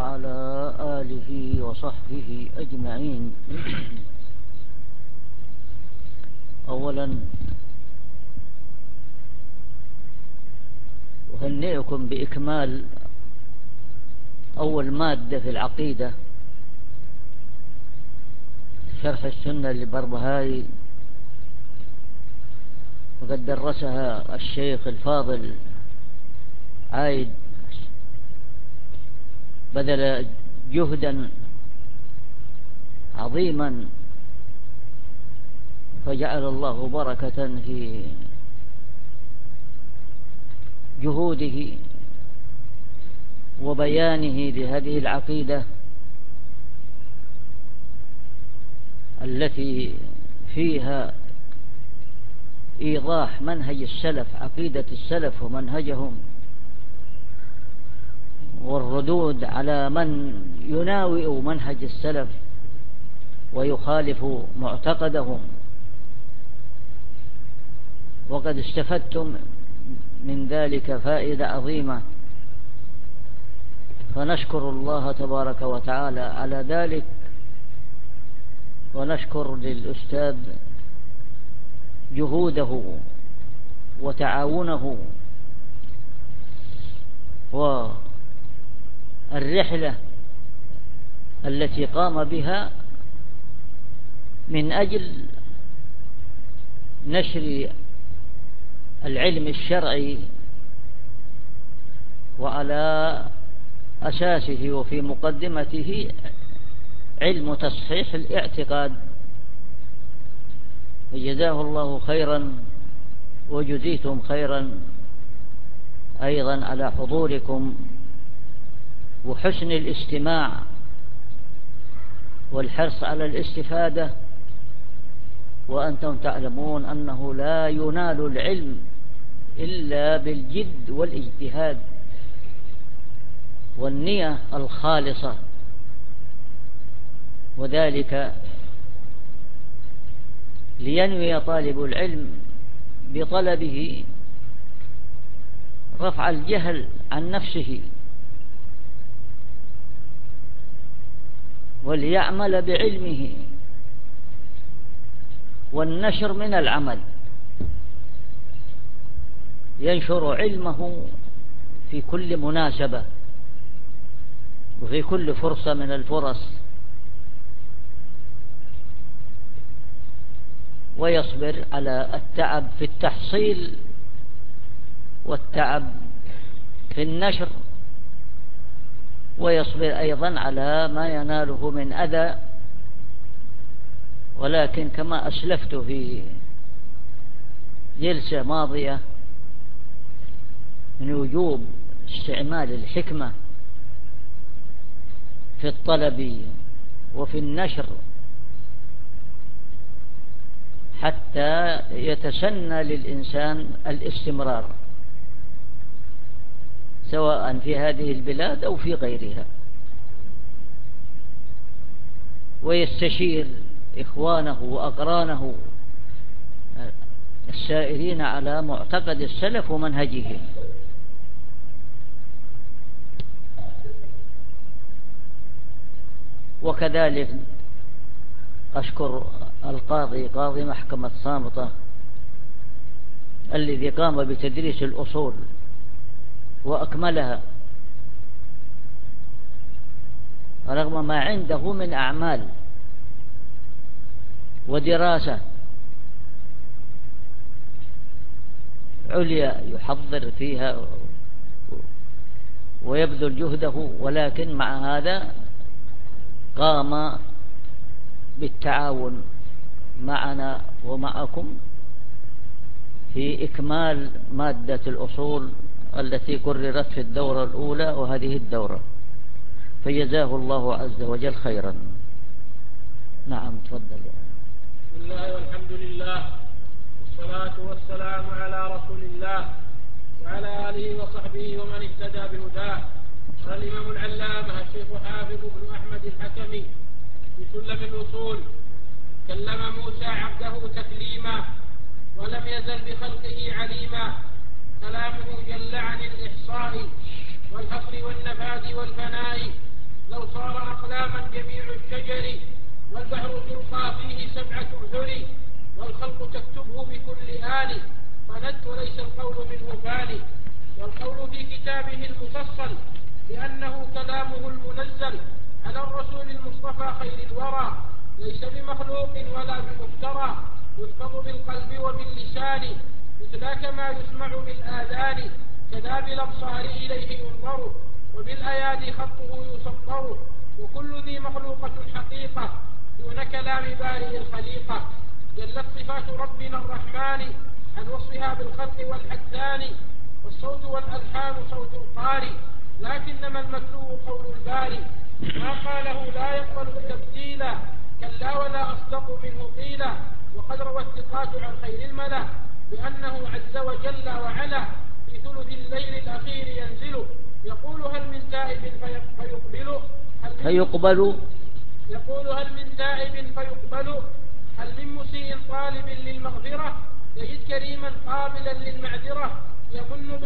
وعلى آله وصحبه أجمعين. أولا أهنئكم بإكمال أول مادة في العقيدة، شرح السنة للبربهاري، وقد درسها الشيخ الفاضل عايد، بذل جهدا عظيما فجعل الله بركة في جهوده وبيانه لهذه العقيدة التي فيها إيضاح منهج السلف، عقيدة السلف ومنهجهم، والردود على من يناوئ منهج السلف ويخالف معتقدهم. وقد استفدتم من ذلك فائدة عظيمة، فنشكر الله تبارك وتعالى على ذلك، ونشكر للأستاذ جهوده وتعاونه والرحلة التي قام بها من أجل نشر العلم الشرعي، وعلى أساسه وفي مقدمته علم تصحيح الاعتقاد. فجزاه الله خيرا، وجزيتم خيرا أيضا على حضوركم وحسن الاستماع والحرص على الاستفادة، وأنتم تعلمون أنه لا ينال العلم إلا بالجد والاجتهاد والنية الخالصة، وذلك لينوي طالب العلم بطلبه رفع الجهل عن نفسه، وليعمل بعلمه، والنشر من العمل، ينشر علمه في كل مناسبة وفي كل فرصة من الفرص، ويصبر على التعب في التحصيل والتعب في النشر، ويصبر أيضا على ما يناله من أذى. ولكن كما أسلفت في جلسة ماضية من وجوب استعمال الحكمة في الطلب وفي النشر حتى يتسنى للإنسان الاستمرار، سواء في هذه البلاد أو في غيرها، ويستشير إخوانه وأقرانه السائرين على معتقد السلف ومنهجهم. وكذلك أشكر القاضي، قاضي محكمة صامتة، الذي قام بتدريس الأصول وأكملها رغم ما عنده من أعمال ودراسة عليا يحضر فيها ويبذل جهده، ولكن مع هذا قام بالتعاون معنا ومعكم في إكمال مادة الأصول التي كررت في الدورة الأولى وهذه الدورة، فجزاه الله عز وجل خيرا. نعم تفضل. بسم الله والحمد لله، والصلاة والسلام على رسول الله وعلى آله وصحبه ومن اهتدى بهداه. قال الإمام العلامة الشيخ حافظ بن أحمد الحكمي في سلم الأصول: كلم موسى عبده تكليما ولم يزل بخلقه عليما، كلامه جل عن الإحصاء والحصر والنفاذ والفناء، لو صار أقلاما جميع الشجر والبحر تلقى فيه 7 أبحر والخلق تكتبه بكل آن فند وليس القول منه فاني والقول في كتابه المفصل بأنه كلامه المنزل على الرسول المصطفى خير الورى ليس بمخلوق ولا بمفترى يحفظ بالقلب وباللسان مثل كما يسمع بالآذان كذا بالأبصار إليه ينظر وبالأيادي خطه يسطر وكل ذي مخلوقة حقيقة دون كلام بارئ الخليقة جلت صفات ربنا الرحمن عن وصفها بالخلق والحدثان والصوت والألحان صوت القارئ لكنما المتلو قول الباري ما قاله لا يقبل تبديلا كلا ولا أصدق منه قيلا وقد روى الثقات عن خير الملا بأنه عز وجل وعلا في ثلث الليل الأخير ينزل يقول هل من تائب فيقبل يقول هل من تائب فيقبل هل من مسيء طالب للمغفرة يجد كريما قابلا للمعذرة يمن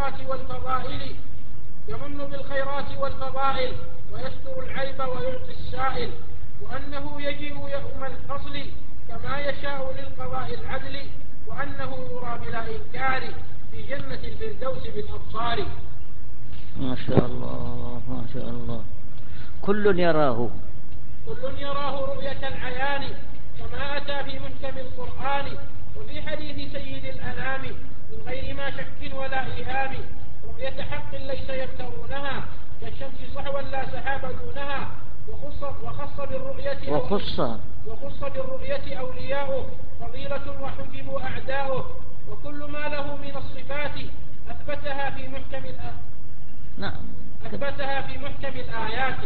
بالخيرات والفضائل ويستر العيب ويعطي السائل وأنه يجيء يوم الفصل كما يشاء للقضاء العدل وأنه يرى بلا إنكار في جنة الفردوس بالأبصار. ما شاء الله ما شاء الله. كل يراه رؤية العيان كما أتى في محكم القرآن وفي حديث سيد الأنام من غير ما شك ولا إيهام رؤية حق ليس يفترونها كالشمس صحوا لا سحاب دونها وخص بالرؤية أولياؤه فضيلة وحجبوا أعداؤه وكل ما له من الصفات أثبتها في محكم الآيات.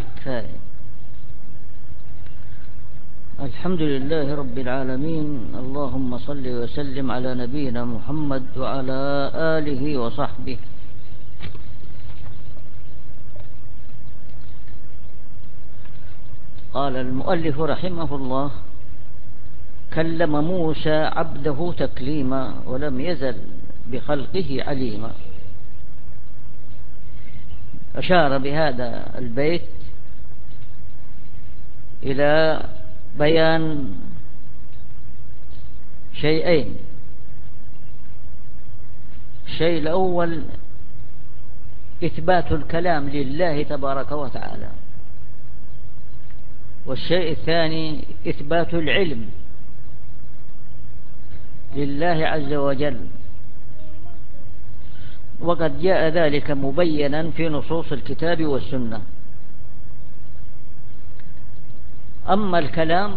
الحمد لله رب العالمين. اللهم صل وسلم على نبينا محمد وعلى آله وصحبه. قال المؤلف رحمه الله: كلم موسى عبده تكليما ولم يزل بخلقه عليما. أشار بهذا البيت إلى بيان شيئين. الشيء الأول إثبات الكلام لله تبارك وتعالى، والشيء الثاني إثبات العلم لله عز وجل، وقد جاء ذلك مبينا في نصوص الكتاب والسنة. أما الكلام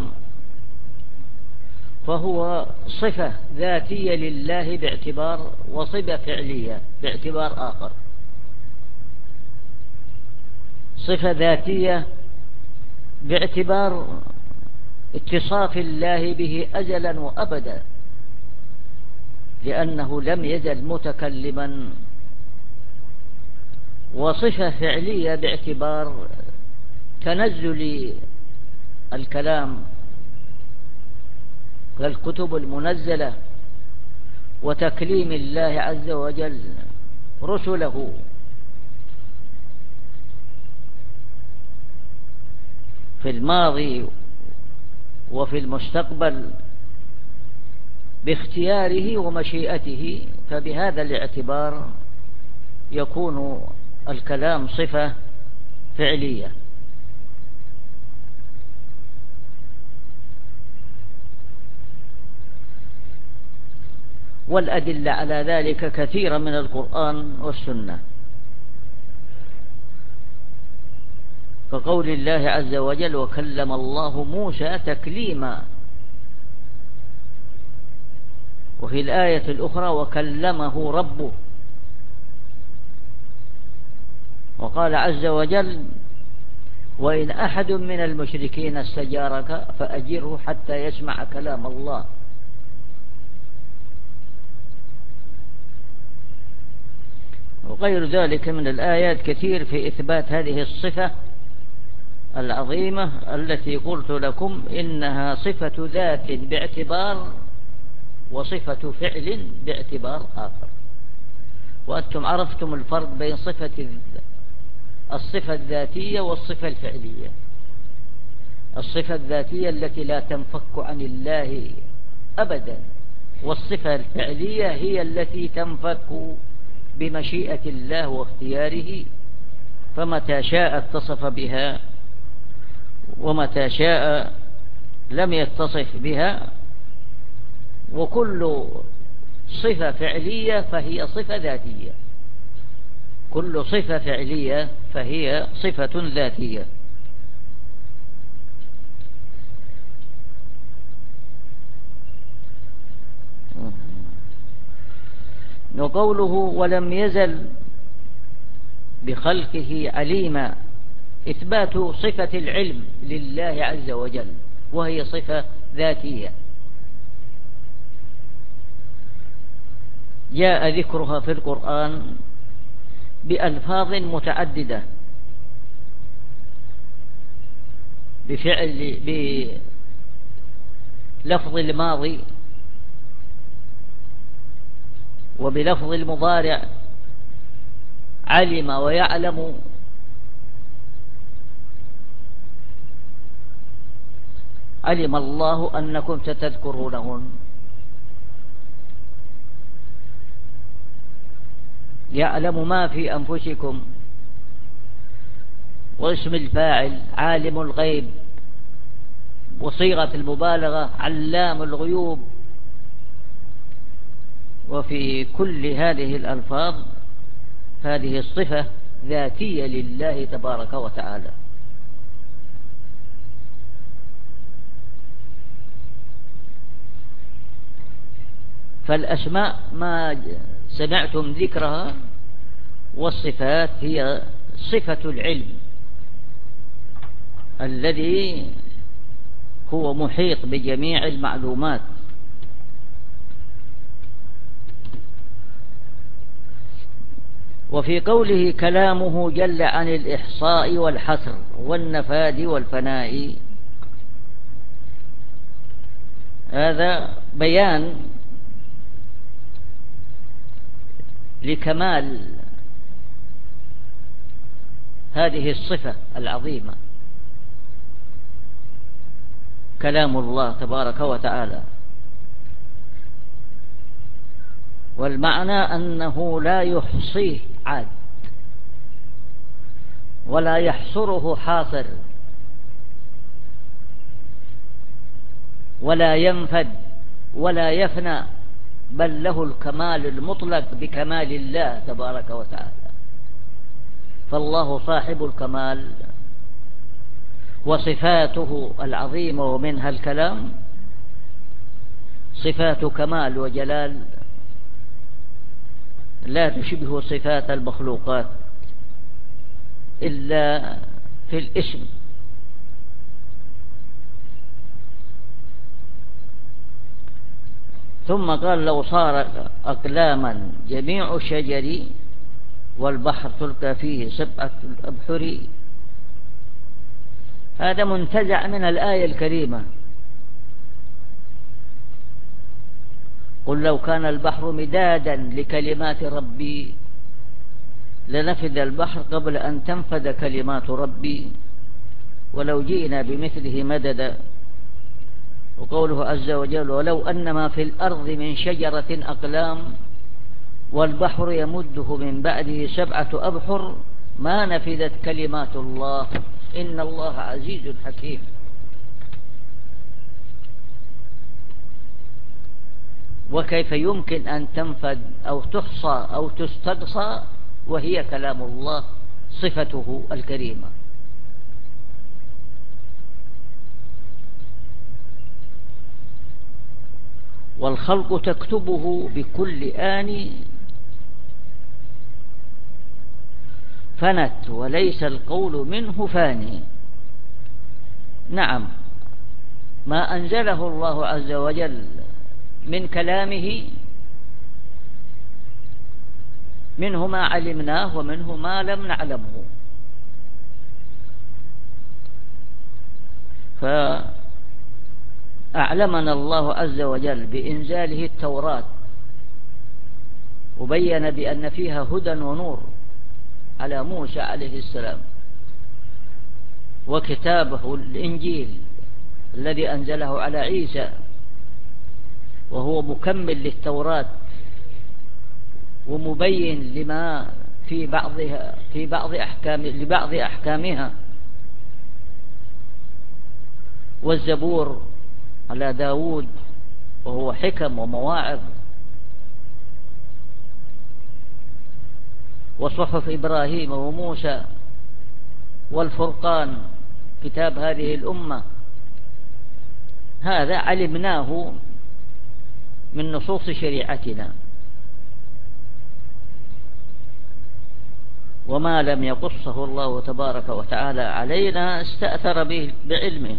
فهو صفة ذاتية لله باعتبار، وصفة فعلية باعتبار آخر. صفة ذاتية باعتبار اتصاف الله به أزلا وأبدا، لأنه لم يزل متكلما. وصفة فعلية باعتبار تنزل الكلام كالكتب المنزلة وتكليم الله عز وجل رسله. في الماضي وفي المستقبل باختياره ومشيئته، فبهذا الاعتبار يكون الكلام صفة فعلية. والأدلة على ذلك كثيرة من القرآن والسنة، كقول الله عز وجل: وكلم الله موسى تكليما. وفي الآية الأخرى: وكلمه ربه. وقال عز وجل: وإن أحد من المشركين استجارك فأجره حتى يسمع كلام الله. وغير ذلك من الآيات كثير في إثبات هذه الصفة العظيمة التي قلت لكم إنها صفة ذات باعتبار، وصفة فعل باعتبار آخر. وأنتم عرفتم الفرق بين صفة الصفة الذاتية والصفة الفعلية. الصفة الذاتية التي لا تنفك عن الله أبدا، والصفة الفعلية هي التي تنفك بمشيئة الله واختياره، فمتى شاء اتصف بها ومتى شاء لم يتصف بها. وكل صفة فعلية فهي صفة ذاتية، كل صفة فعلية فهي صفة ذاتية. وقوله ولم يزل بخلقه عليما، إثبات صفة العلم لله عز وجل، وهي صفة ذاتية جاء ذكرها في القرآن بألفاظ متعددة، بلفظ الماضي وبلفظ المضارع، علم ويعلم، علم الله أنكم ستذكرونهن، يعلم ما في أنفسكم، واسم الفاعل عالم الغيب، وصيغة المبالغة علام الغيوب. وفي كل هذه الألفاظ هذه الصفة ذاتية لله تبارك وتعالى. فالأسماء ما سمعتم ذكرها، والصفات هي صفة العلم الذي هو محيط بجميع المعلومات. وفي قوله كلامه جل عن الإحصاء والحصر والنفاد والفناء، هذا بيان لكمال هذه الصفة العظيمة، كلام الله تبارك وتعالى. والمعنى أنه لا يحصيه عاد، ولا يحصره حاصر، ولا ينفد ولا يفنى، بل له الكمال المطلق بكمال الله تبارك وتعالى. فالله صاحب الكمال، وصفاته العظيمة ومنها الكلام صفات كمال وجلال لا تشبه صفات المخلوقات إلا في الاسم. ثم قال لو صار أقلاما جميع الشجر والبحر تلقى فيه 7 أبحر، هذا منتزع من الآية الكريمة. قل لو كان البحر مدادا لكلمات ربي لنفد البحر قبل أن تنفد كلمات ربي ولو جئنا بمثله مددا. وقوله عز وجل ولو أن ما في الأرض من شجرة أقلام والبحر يمده من بعده 7 أبحر ما نفدت كلمات الله إن الله عزيز حكيم. وكيف يمكن أن تنفد أو تحصى أو تستقصى وهي كلام الله صفته الكريمة. والخلق تكتبه بكل آن فنت وليس القول منه فاني. نعم، ما أنزله الله عز وجل من كلامه منه ما علمناه ومنه ما لم نعلمه. فأعلمنا الله عز وجل بإنزاله التوراة وبين بأن فيها هدى ونور على موسى عليه السلام، وكتابه الإنجيل الذي أنزله على عيسى، وهو مكمل للتوراة ومبين لما في بعض أحكامها. والزبور على داود وهو حكم ومواعظ. وصحف إبراهيم وموسى والفرقان كتاب هذه الأمة. هذا علمناه من نصوص شريعتنا، وما لم يقصه الله تبارك وتعالى علينا استأثر به بعلمه،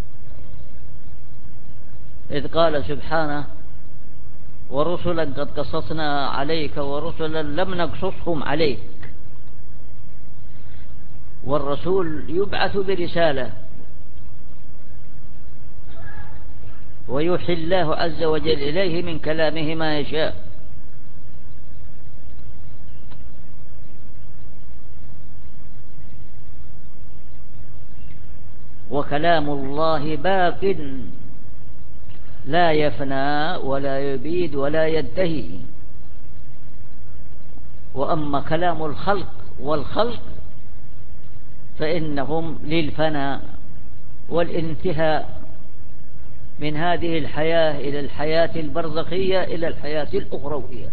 إذ قال سبحانه: ورسلا قد قصصنا عليك ورسلا لم نقصصهم عليك. والرسول يبعث برسالة ويوحي الله عز وجل إليه من كلامه ما يشاء. وكلام الله باق لا يفنى ولا يبيد ولا ينتهي. وأما كلام الخلق فإنهم للفناء والانتهاء من هذه الحياة إلى الحياة البرزخية إلى الحياة الأخروية.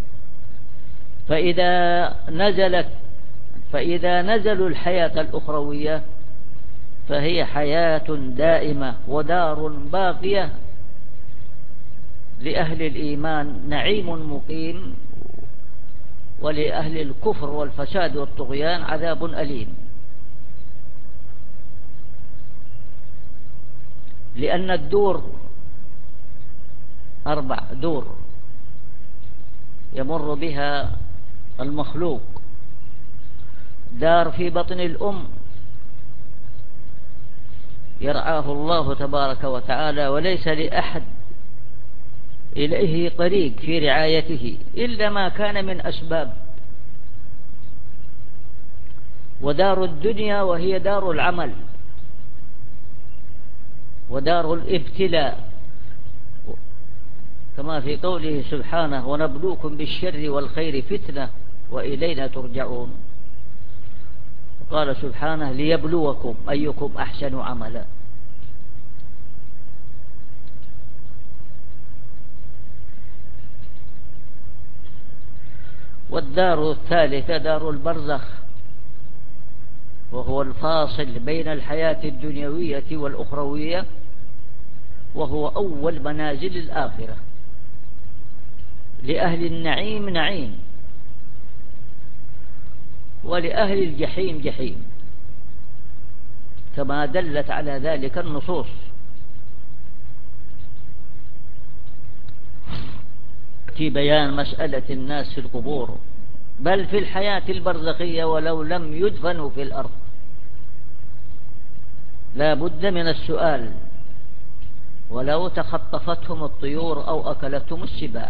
فإذا نزلوا الحياة الأخروية فهي حياة دائمة ودار باقية لأهل الإيمان، نعيم مقيم، ولأهل الكفر والفساد والطغيان عذاب أليم. لأن الدور 4 دور يمر بها المخلوق: دار في بطن الأم يرعاه الله تبارك وتعالى، وليس لأحد إليه طريق في رعايته إلا ما كان من أسباب. ودار الدنيا وهي دار العمل ودار الابتلاء، كما في قوله سبحانه: ونبلوكم بالشر والخير فتنة وإلينا ترجعون. قال سبحانه: ليبلوكم أيكم أحسن عملا. والدار الثالثة دار البرزخ، وهو الفاصل بين الحياة الدنيوية والأخروية، وهو أول منازل الآخرة. لأهل النعيم نعيم، ولأهل الجحيم جحيم، كما دلت على ذلك النصوص. في بيان مسألة الناس في القبور، بل في الحياة البرزخية ولو لم يدفنوا في الأرض، لا بد من السؤال ولو تخطفتهم الطيور أو أكلتهم السباع.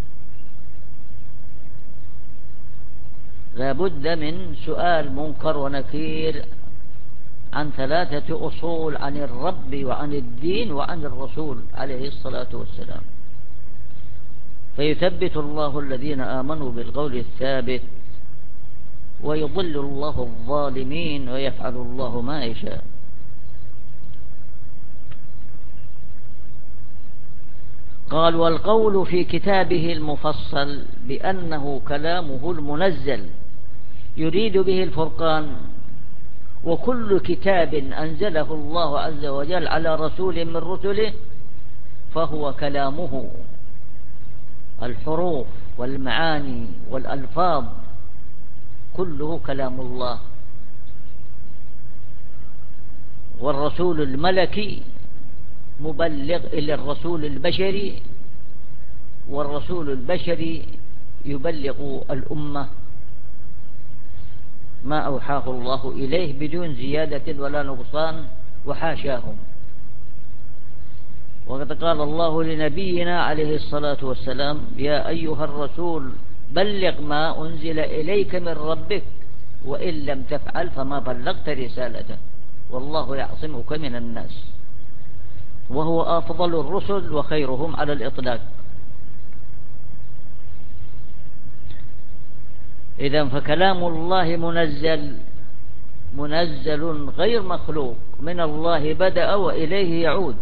لا بد من سؤال منكر ونكير عن 3 أصول: عن الرب وعن الدين وعن الرسول عليه الصلاة والسلام. فيثبت الله الذين آمنوا بالقول الثابت، ويضل الله الظالمين، ويفعل الله ما يشاء. قال: والقول في كتابه المفصل بأنه كلامه المنزل يريد به الفرقان، وكل كتاب أنزله الله عز وجل على رسول من رسله فهو كلامه. الحروف والمعاني والألفاظ كله كلام الله. والرسول الملكي مبلغ إلى الرسول البشري، والرسول البشري يبلغ الأمة ما أوحاه الله إليه بدون زيادة ولا نقصان، وحاشاهم. وقد قال الله لنبينا عليه الصلاة والسلام: يا أيها الرسول بلغ ما أنزل إليك من ربك وإن لم تفعل فما بلغت رسالته والله يعصمك من الناس، وهو أفضل الرسل وخيرهم على الإطلاق. إذن فكلام الله منزل غير مخلوق، من الله بدأ وإليه يعود،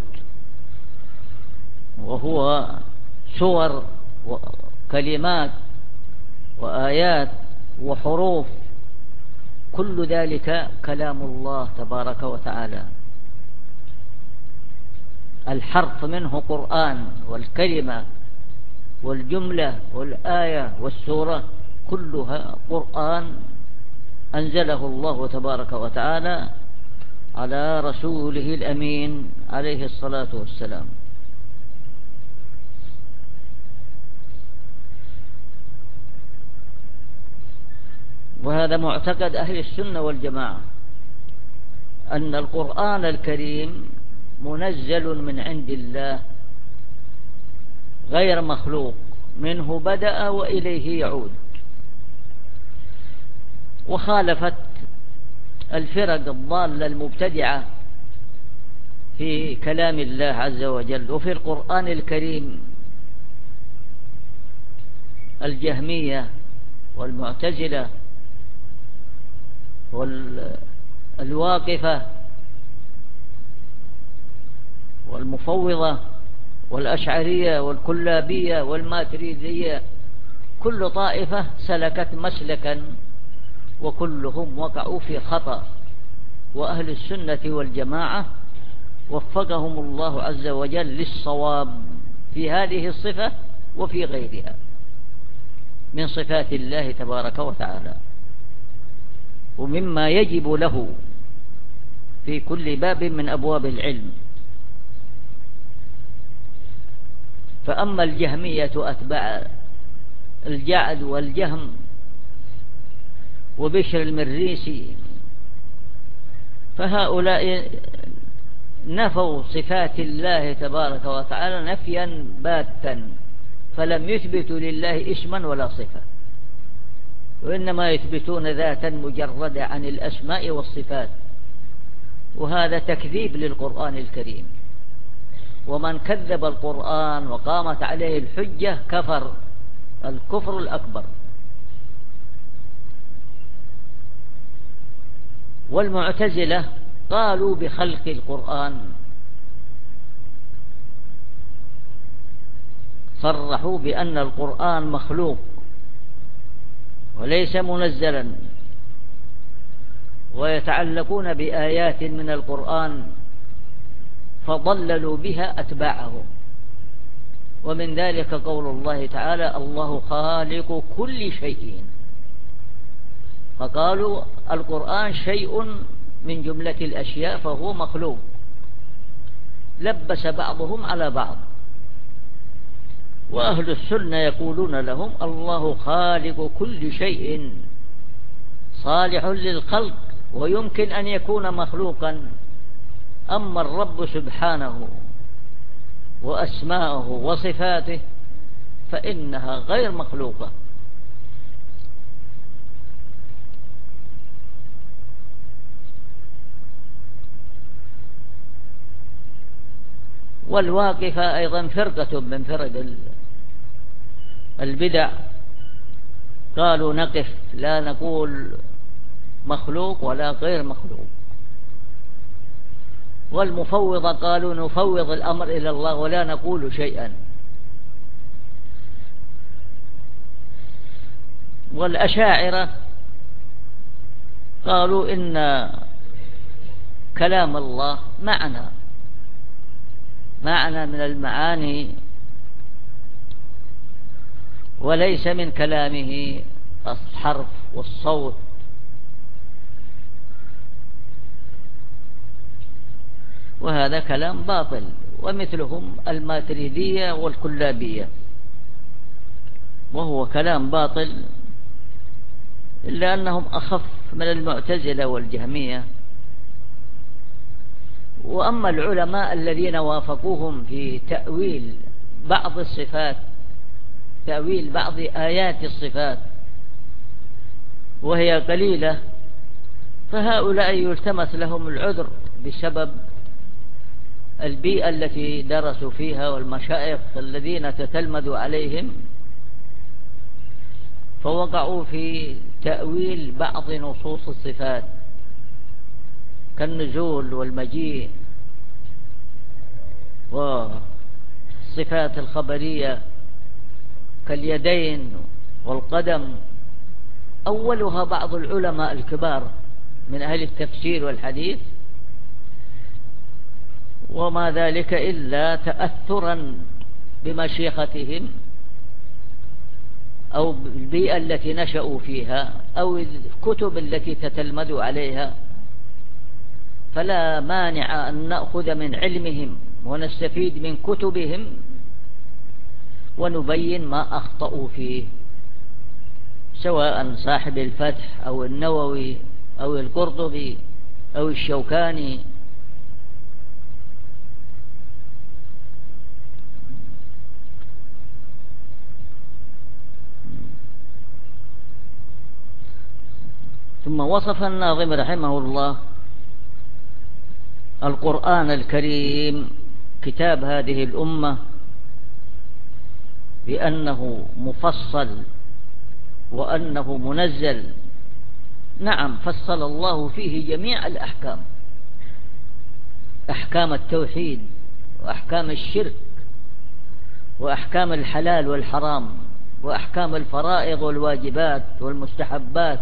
وهو سور وكلمات وآيات وحروف، كل ذلك كلام الله تبارك وتعالى. الحرف منه قرآن، والكلمة والجملة والآية والسورة كلها قرآن أنزله الله تبارك وتعالى على رسوله الأمين عليه الصلاة والسلام. وهذا معتقد أهل السنة والجماعة، أن القرآن الكريم منزل من عند الله غير مخلوق، منه بدأ وإليه يعود. وخالفت الفرق الضالة المبتدعة في كلام الله عز وجل وفي القرآن الكريم الجهمية والمعتزلة والواقفة والمفوضة والأشعرية والكلابية والماتريدية، كل طائفة سلكت مسلكا وكلهم وقعوا في خطأ، وأهل السنة والجماعة وفقهم الله عز وجل للصواب في هذه الصفة وفي غيرها من صفات الله تبارك وتعالى، ومما يجب له في كل باب من أبواب العلم. فأما الجهمية أتباع الجعد والجهم وبشر المريسي فهؤلاء نفوا صفات الله تبارك وتعالى نفيا باتا، فلم يثبتوا لله اسما ولا صفة، وإنما يثبتون ذاتا مجردة عن الأسماء والصفات، وهذا تكذيب للقرآن الكريم. ومن كذب القرآن وقامت عليه الحجة كفر الكفر الأكبر. والمعتزلة قالوا بخلق القرآن، صرحوا بأن القرآن مخلوق وليس منزلا، ويتعلقون بآيات من القرآن فضللوا بها أتباعهم. ومن ذلك قول الله تعالى: الله خالق كل شيء، فقالوا القرآن شيء من جملة الأشياء فهو مخلوق، لبس بعضهم على بعض. وأهل السنة يقولون لهم: الله خالق كل شيء صالح للخلق ويمكن أن يكون مخلوقا، أما الرب سبحانه وأسماءه وصفاته فإنها غير مخلوقة. والواقفة أيضا فرقة من فرق البدع، قالوا نقف لا نقول مخلوق ولا غير مخلوق. والمفوضة قالوا نفوض الأمر إلى الله ولا نقول شيئا. والأشاعرة قالوا إن كلام الله معنى من المعاني وليس من كلامه الحرف والصوت. وهذا كلام باطل، ومثلهم الماتريدية والكلابية، وهو كلام باطل، إلا أنهم أخف من المعتزلة والجهمية. وأما العلماء الذين وافقوهم في تأويل بعض الصفات، تأويل بعض آيات الصفات وهي قليلة فهؤلاء يلتمس لهم العذر بسبب البيئة التي درسوا فيها والمشايخ الذين تتلمذوا عليهم، فوقعوا في تأويل بعض نصوص الصفات كالنزول والمجيء والصفات الخبرية كاليدين والقدم. أولها بعض العلماء الكبار من أهل التفسير والحديث، وما ذلك إلا تأثرا بمشيختهم أو البيئة التي نشأوا فيها أو الكتب التي تتلمذوا عليها، فلا مانع أن نأخذ من علمهم ونستفيد من كتبهم ونبين ما أخطأوا فيه، سواء صاحب الفتح أو النووي أو القرطبي أو الشوكاني. ثم وصف الناظم رحمه الله القرآن الكريم كتاب هذه الأمة بأنه مفصل وأنه منزل. نعم، فصل الله فيه جميع الأحكام، أحكام التوحيد وأحكام الشرك وأحكام الحلال والحرام وأحكام الفرائض والواجبات والمستحبات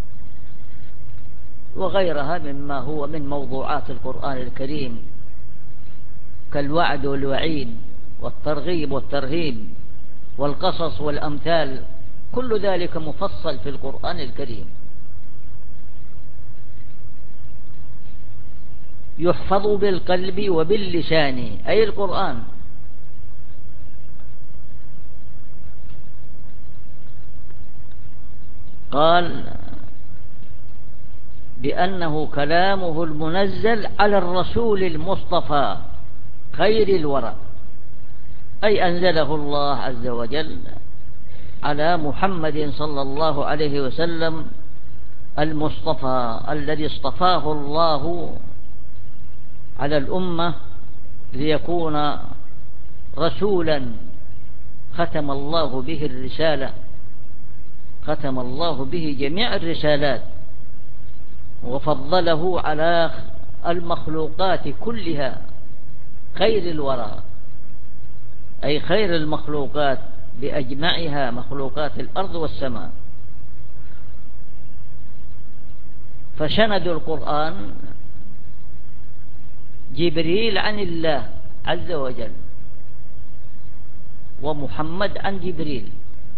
وغيرها مما هو من موضوعات القرآن الكريم كالوعد والوعيد والترغيب والترهيب والقصص والأمثال، كل ذلك مفصل في القرآن الكريم. يحفظ بالقلب وباللسان، أي القرآن. قال بأنه كلامه المنزل على الرسول المصطفى خير الورى، أي أنزله الله عز وجل على محمد صلى الله عليه وسلم المصطفى الذي اصطفاه الله على الأمة ليكون رسولا ختم الله به الرسالة، ختم الله به جميع الرسالات وفضله على المخلوقات كلها خير الورى، أي خير المخلوقات بأجمعها، مخلوقات الأرض والسماء. فسند القرآن جبريل عن الله عز وجل ومحمد عن جبريل،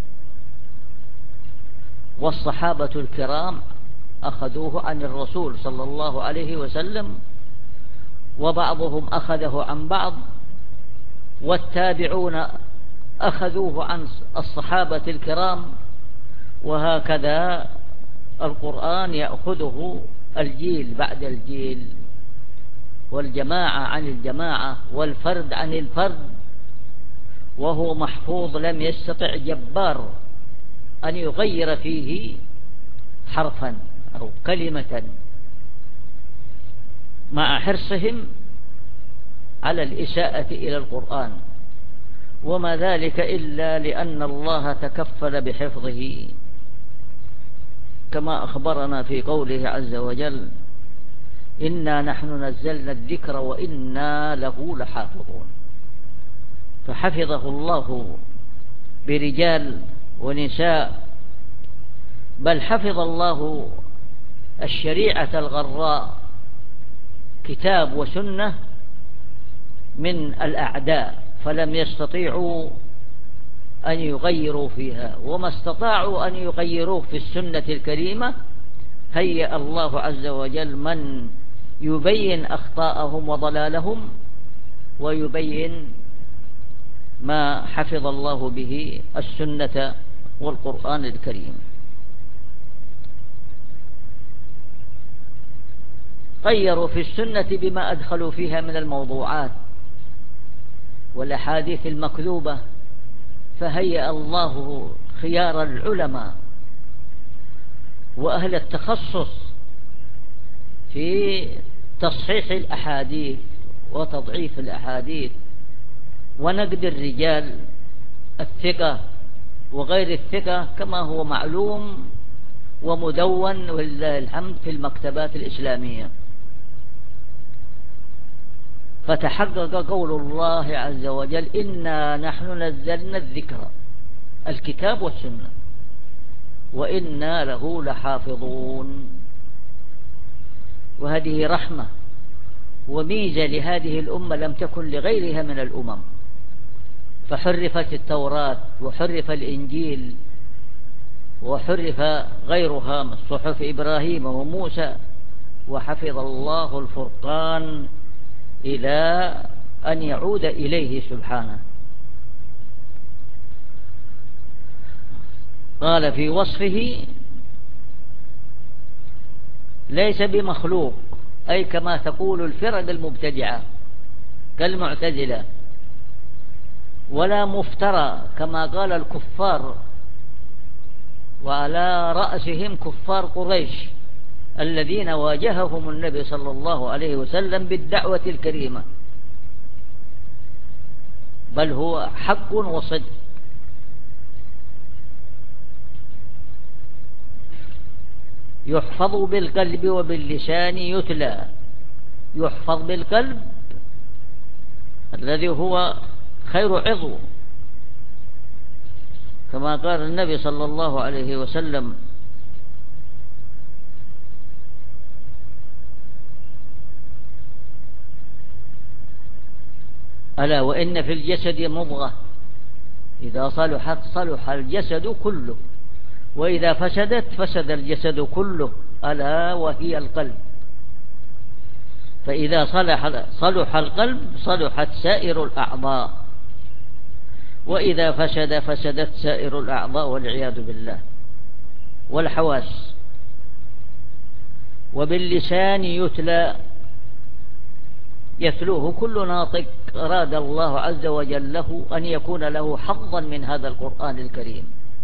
والصحابة الكرام أخذوه عن الرسول صلى الله عليه وسلم، وبعضهم أخذه عن بعض، والتابعون أخذوه عن الصحابة الكرام، وهكذا القرآن يأخذه الجيل بعد الجيل، والجماعة عن الجماعة، والفرد عن الفرد، وهو محفوظ لم يستطع جبار أن يغير فيه حرفا أو كلمة، مع حرصهم على الإساءة إلى القرآن، وما ذلك إلا لأن الله تكفل بحفظه، كما أخبرنا في قوله عز وجل: إنا نحن نزلنا الذكر وإنا له لحافظون. فحفظه الله برجال ونساء، بل حفظ الله الشريعة الغراء كتاب وسنة من الأعداء، فلم يستطيعوا أن يغيروا فيها، وما استطاعوا أن يغيروه في السنة الكريمة هيأ الله عز وجل من يبين أخطاءهم وضلالهم ويبين ما حفظ الله به السنة والقرآن الكريم. غيروا في السنة بما أدخلوا فيها من الموضوعات والأحاديث المكذوبة، فهيأ الله خيار العلماء وأهل التخصص في تصحيح الأحاديث وتضعيف الأحاديث ونقد الرجال الثقة وغير الثقة كما هو معلوم ومدون ولله الحمد في المكتبات الإسلامية. فتحقق قول الله عز وجل: إنا نحن نزلنا الذكر، الكتاب والسنة، وإنا له لحافظون. وهذه رحمة وميزة لهذه الأمة لم تكن لغيرها من الأمم، فحرفت التوراة وحرف الإنجيل وحرف غيرها من صحف إبراهيم وموسى، وحفظ الله الفرقان إلى أن يعود إليه سبحانه. قال في وصفه: ليس بمخلوق، أي كما تقول الفرق المبتدعة كالمعتزلة، ولا مفترى كما قال الكفار، وعلى رأسهم كفار قريش الذين واجههم النبي صلى الله عليه وسلم بالدعوة الكريمة، بل هو حق وصدق. يحفظ بالقلب وباللسان يتلى، يحفظ بالقلب الذي هو خير عضو، كما قال النبي صلى الله عليه وسلم: ألا وإن في الجسد مضغة إذا صلحت صلح الجسد كله، وإذا فسدت فسد الجسد كله، ألا وهي القلب. فإذا صلح القلب صلحت سائر الأعضاء، وإذا فسد فسدت سائر الأعضاء والعياذ بالله والحواس. وباللسان يتلى، يتلوه كل ناطق أراد الله عز وجل له أن يكون له حظا من هذا القرآن الكريم.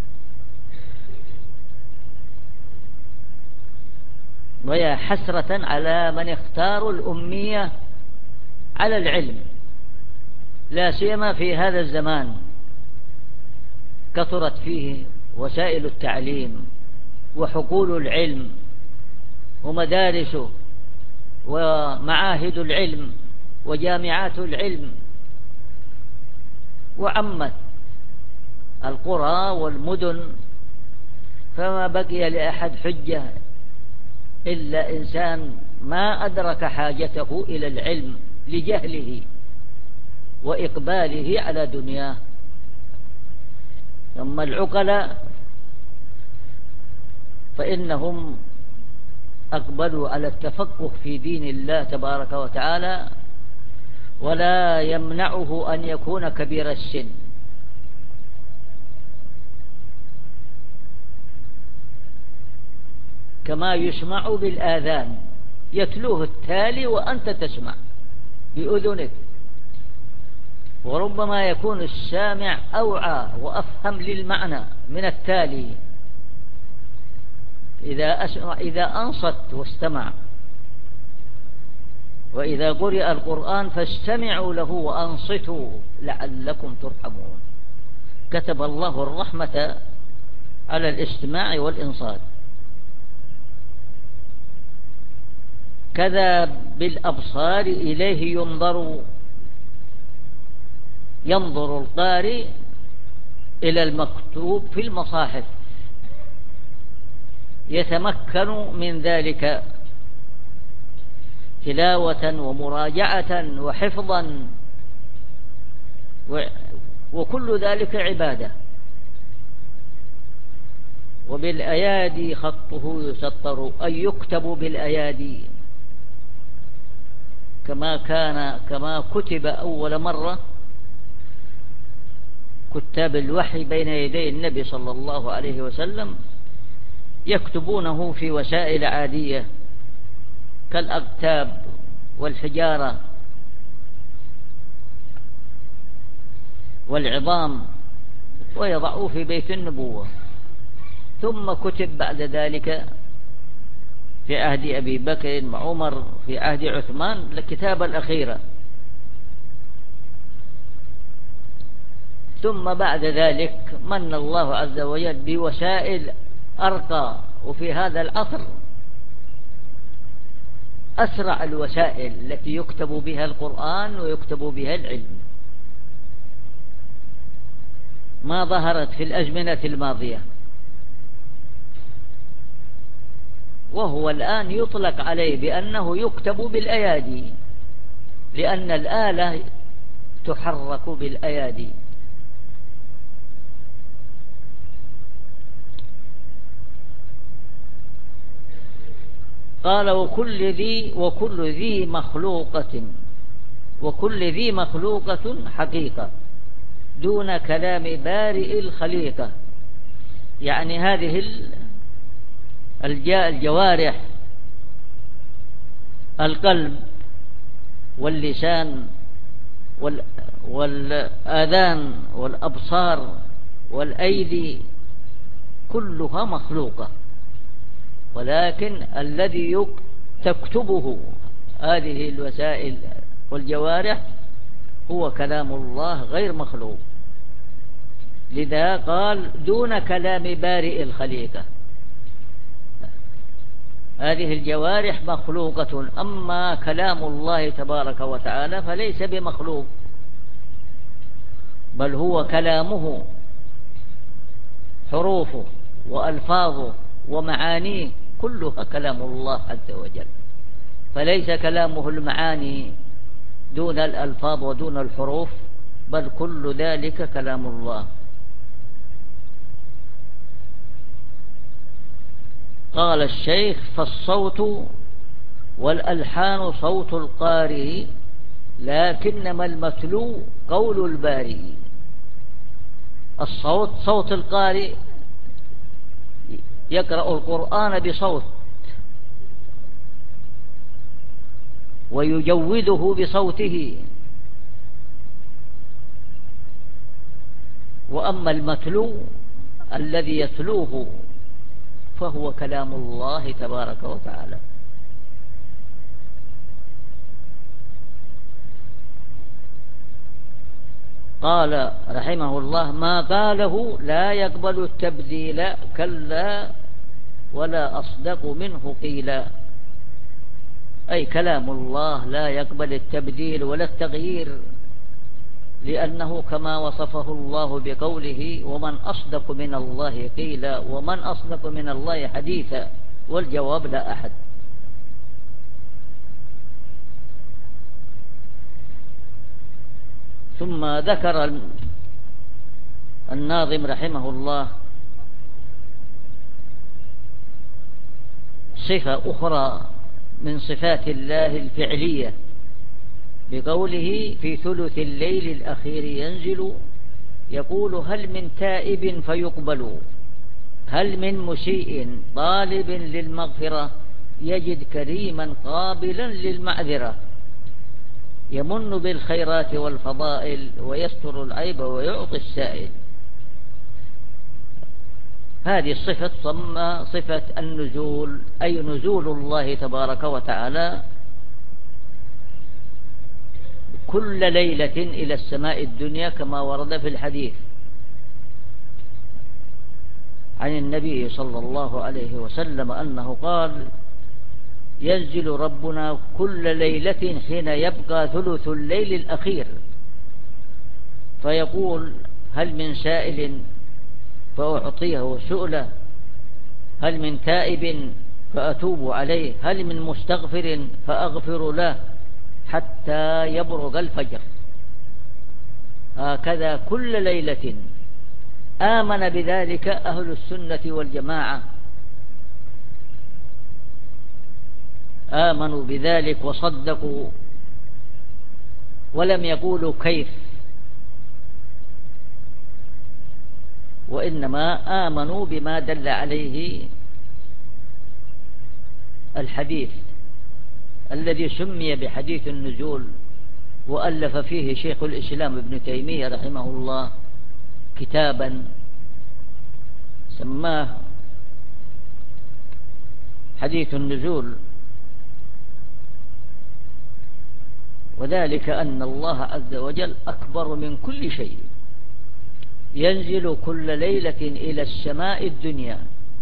ويا حسرة على من اختاروا الأمية على العلم، لا سيما في هذا الزمان كثرت فيه وسائل التعليم وحقول العلم ومدارسه ومعاهد العلم وجامعات العلم، وعمت القرى والمدن، فما بقي لأحد حجة إلا إنسان ما أدرك حاجته إلى العلم لجهله وإقباله على دنياه. ثم العقلاء فإنهم أقبلوا على التفقه في دين الله تبارك وتعالى، ولا يمنعه أن يكون كبير السن. كما يسمع بالآذان، يتلوه التالي وأنت تسمع بأذنك، وربما يكون السامع أوعى وأفهم للمعنى من التالي إذا أنصت واستمع. وإذا قرئ القرآن فاستمعوا له وأنصتوا لعلكم ترحمون. كتب الله الرحمة على الاستماع والإنصات. كذا بالأبصار إليه ينظر القارئ إلى المكتوب في المصاحف، يتمكن من ذلك تلاوة ومراجعة وحفظا، وكل ذلك عبادة. وبالأيادي خطه يسطر، أي يكتب بالأيادي كما كتب أول مرة كتاب الوحي بين يدي النبي صلى الله عليه وسلم، يكتبونه في وسائل عادية كالأكتاب والحجارة والعظام، ويضعوه في بيت النبوة. ثم كتب بعد ذلك في عهد أبي بكر وعمر، في عهد عثمان، الكتاب الأخيرة. ثم بعد ذلك من الله عز وجل بوسائل أرقى، وفي هذا العصر أسرع الوسائل التي يكتب بها القرآن ويكتب بها العلم، ما ظهرت في الأزمنة الماضية. وهو الآن يطلق عليه بأنه يكتب بالأيادي، لأن الآلة تحرك بالأيادي. قال وكل ذي مخلوقة حقيقة دون كلام بارئ الخليقة. يعني هذه الجوارح، القلب واللسان والآذان والأبصار والأيدي كلها مخلوقة، ولكن الذي تكتبه هذه الوسائل والجوارح هو كلام الله غير مخلوق. لذا قال دون كلام بارئ الخليقة. هذه الجوارح مخلوقة، أما كلام الله تبارك وتعالى فليس بمخلوق، بل هو كلامه، حروفه وألفاظه ومعانيه كلها كلام الله عز وجل، فليس كلامه المعاني دون الألفاظ ودون الحروف، بل كل ذلك كلام الله. قال الشيخ فالصوت والألحان صوت القارئ، لكنما المتلو قول البارئ. الصوت صوت القارئ، يقرأ القرآن بصوت ويجوده بصوته، وأما المتلو الذي يتلوه فهو كلام الله تبارك وتعالى. قال رحمه الله ما قاله لا يقبل التبديل كلا ولا أصدق منه قيلا. أي كلام الله لا يقبل التبديل ولا التغيير، لأنه كما وصفه الله بقوله ومن أصدق من الله قيلا ومن أصدق من الله حديثا، والجواب لا أحد. ثم ذكر الناظم رحمه الله صفة أخرى من صفات الله الفعلية بقوله في ثلث الليل الأخير ينزل يقول هل من تائب فيقبل، هل من مسيء طالب للمغفرة يجد كريما قابلا للمعذرة، يمن بالخيرات والفضائل ويستر العيب ويعطي السائل. هذه الصفة ثم صفة النزول، أي نزول الله تبارك وتعالى كل ليلة إلى السماء الدنيا، كما ورد في الحديث عن النبي صلى الله عليه وسلم أنه قال ينزل ربنا كل ليلة حين يبقى ثلث الليل الأخير فيقول هل من سائل فأعطيه سؤله، هل من تائب فأتوب عليه، هل من مستغفر فأغفر له، حتى يبرق الفجر. هكذا كل ليلة آمن بذلك أهل السنة والجماعة، آمنوا بذلك وصدقوا ولم يقولوا كيف، وإنما آمنوا بما دل عليه الحديث الذي سمي بحديث النزول، وألف فيه شيخ الإسلام ابن تيمية رحمه الله كتابا سماه حديث النزول، وذلك أن الله عز وجل أكبر من كل شيء، ينزل كل ليلة إلى السماء الدنيا،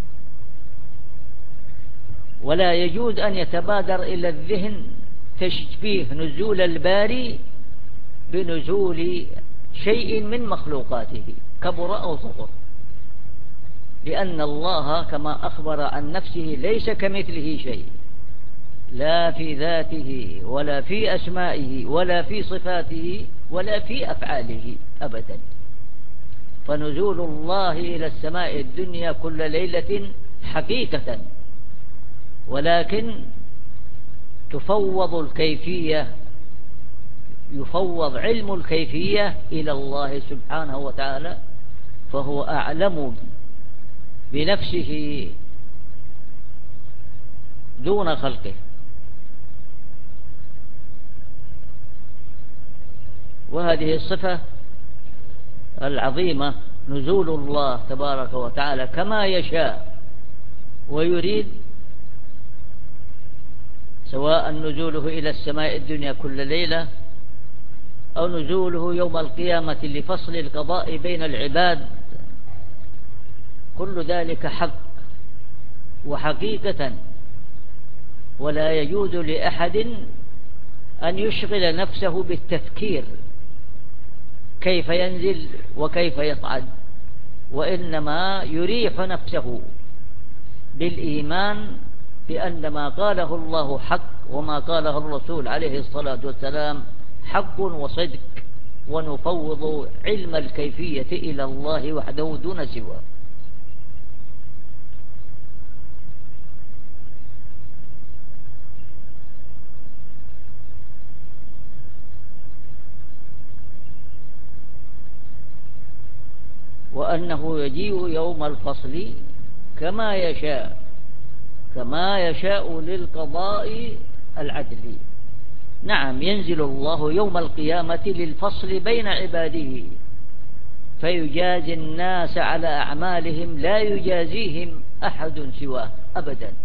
ولا يجوز أن يتبادر إلى الذهن تشبيه نزول الباري بنزول شيء من مخلوقاته كبر أو صغر، لأن الله كما أخبر عن نفسه ليس كمثله شيء، لا في ذاته ولا في أسمائه ولا في صفاته ولا في أفعاله أبدا. فنزول الله إلى السماء الدنيا كل ليلة حقيقة، ولكن تفوض الكيفية، يفوض علم الكيفية إلى الله سبحانه وتعالى، فهو أعلم بنفسه دون خلقه. وهذه الصفة العظيمة نزول الله تبارك وتعالى كما يشاء ويريد، سواء نزوله إلى السماء الدنيا كل ليلة أو نزوله يوم القيامة لفصل القضاء بين العباد، كل ذلك حق وحقيقة، ولا يجوز لأحد أن يشغل نفسه بالتفكير كيف ينزل وكيف يصعد، وإنما يريح نفسه بالإيمان بأن ما قاله الله حق وما قاله الرسول عليه الصلاة والسلام حق وصدق، ونفوض علم الكيفية إلى الله وحده دون سواه. وأنه يجيء يوم الفصل كما يشاء، كما يشاء للقضاء العدل. نعم، ينزل الله يوم القيامة للفصل بين عباده، فيجازي الناس على أعمالهم لا يجازيهم أحد سواه أبدا.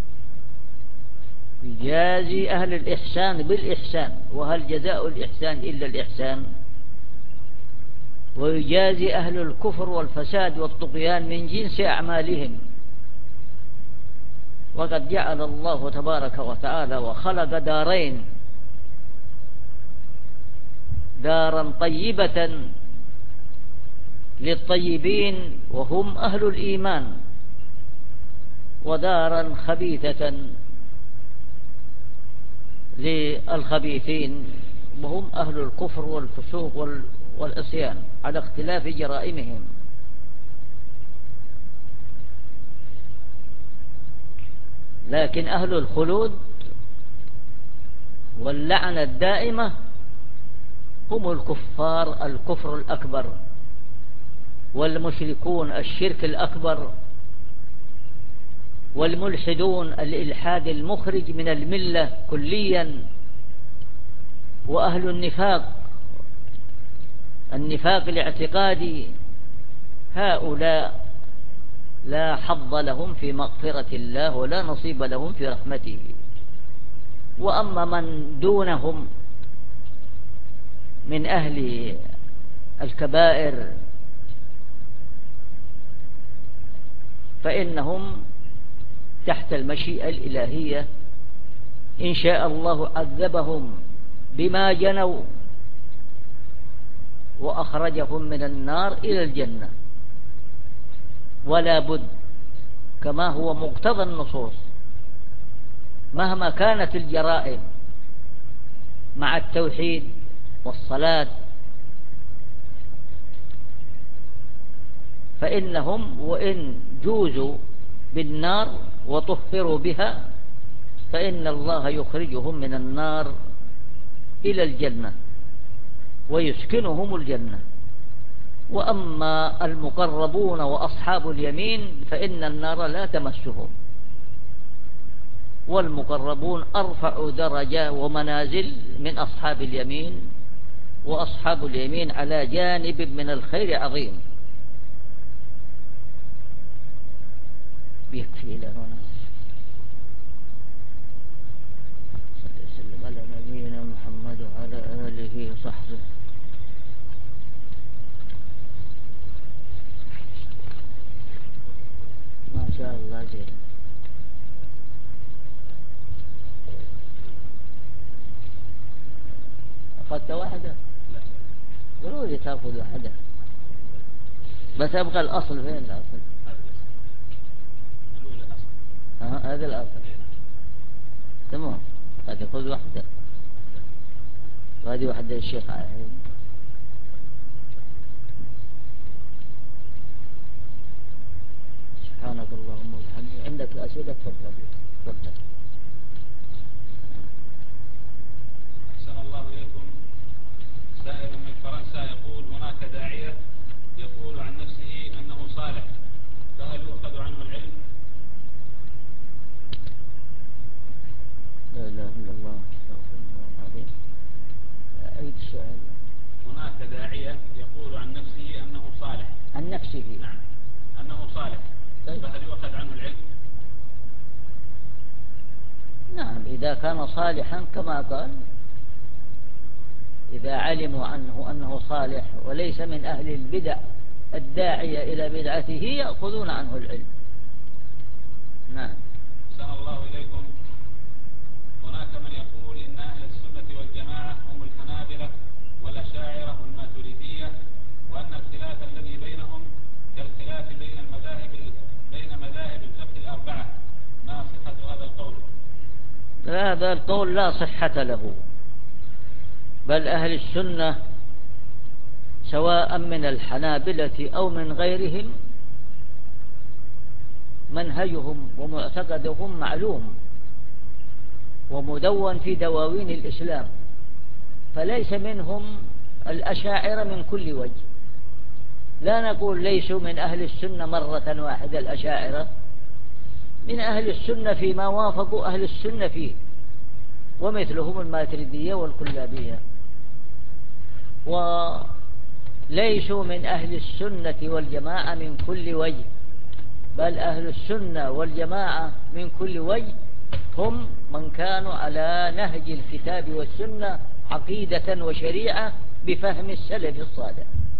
يجازي أهل الإحسان بالإحسان، وهل جزاء الإحسان إلا الإحسان، ويجازي أهل الكفر والفساد والطغيان من جنس أعمالهم. وقد جعل الله تبارك وتعالى وخلق دارين، دارا طيبة للطيبين وهم أهل الإيمان، ودارا خبيثة للخبيثين وهم أهل الكفر والفسوق والعصيان على اختلاف جرائمهم. لكن أهل الخلود واللعنة الدائمة هم الكفار الكفر الأكبر، والمشركون الشرك الأكبر، والملحدون الإلحاد المخرج من الملة كليا، وأهل النفاق الاعتقادي، هؤلاء لا حظ لهم في مغفرة الله ولا نصيب لهم في رحمته. وأما من دونهم من أهل الكبائر فإنهم تحت المشيئة الإلهية، إن شاء الله عذبهم بما جنوا وأخرجهم من النار إلى الجنة، ولا بد كما هو مقتضى النصوص مهما كانت الجرائم مع التوحيد والصلاة، فإنهم وإن جوزوا بالنار وطهروا بها فإن الله يخرجهم من النار إلى الجنة ويسكنهم الجنة. وأما المقربون وأصحاب اليمين فإن النار لا تمسهم، والمقربون أرفع درجة ومنازل من أصحاب اليمين، وأصحاب اليمين على جانب من الخير عظيم. يكفي لنا. صح. ما شاء الله زين. أخذت واحدة؟ لا ضروري تأخذ واحدة، بس أبقى الأصل. فين الأصل؟ هذا الأصل. تمام. هذه خذ واحدة، وهذه واحدة للشيخ عليه. سبحانك اللهم وبحمدك. عندك أسئلة؟ تفضل تفضل. أحسن الله إليكم. سائل من فرنسا يقول: هناك داعية يقول عن نفسه أنه صالح، فهل يؤخذ عنه العلم؟ لا إله إلا الله، استغفر الله العظيم. أعيد السؤال. هناك داعية يقول عن نفسه أنه صالح. عن نفسه؟ نعم، أنه صالح، فهل يؤخذ عنه العلم؟ نعم، إذا كان صالحا كما قال، إذا علموا عنه أنه صالح وليس من أهل البدع الداعية إلى بدعته يأخذون عنه العلم. نعم. أحسن الله إليكم. هناك من يقول إن أهل السنة والجماعة هم الحنابلة والأشاعرة والماتريدية، وأن الخلاف الذي بينهم كالخلاف بين مذاهب الفقه الأربعة. ما صحة هذا القول؟ هذا القول لا صحة له، بل أهل السنة سواء من الحنابلة أو من غيرهم منهجهم ومعتقدهم معلوم ومدون في دواوين الإسلام، فليس منهم الأشاعرة من كل وجه. لا نقول ليسوا من أهل السنة مرة واحدة، الأشاعرة من أهل السنة فيما وافقوا أهل السنة فيه، ومثلهم الماتريدية والكلابية. وليسوا من أهل السنة والجماعة من كل وجه، بل أهل السنة والجماعة من كل وجه هم من كانوا على نهج الكتاب والسنة عقيدة وشريعة بفهم السلف الصالح.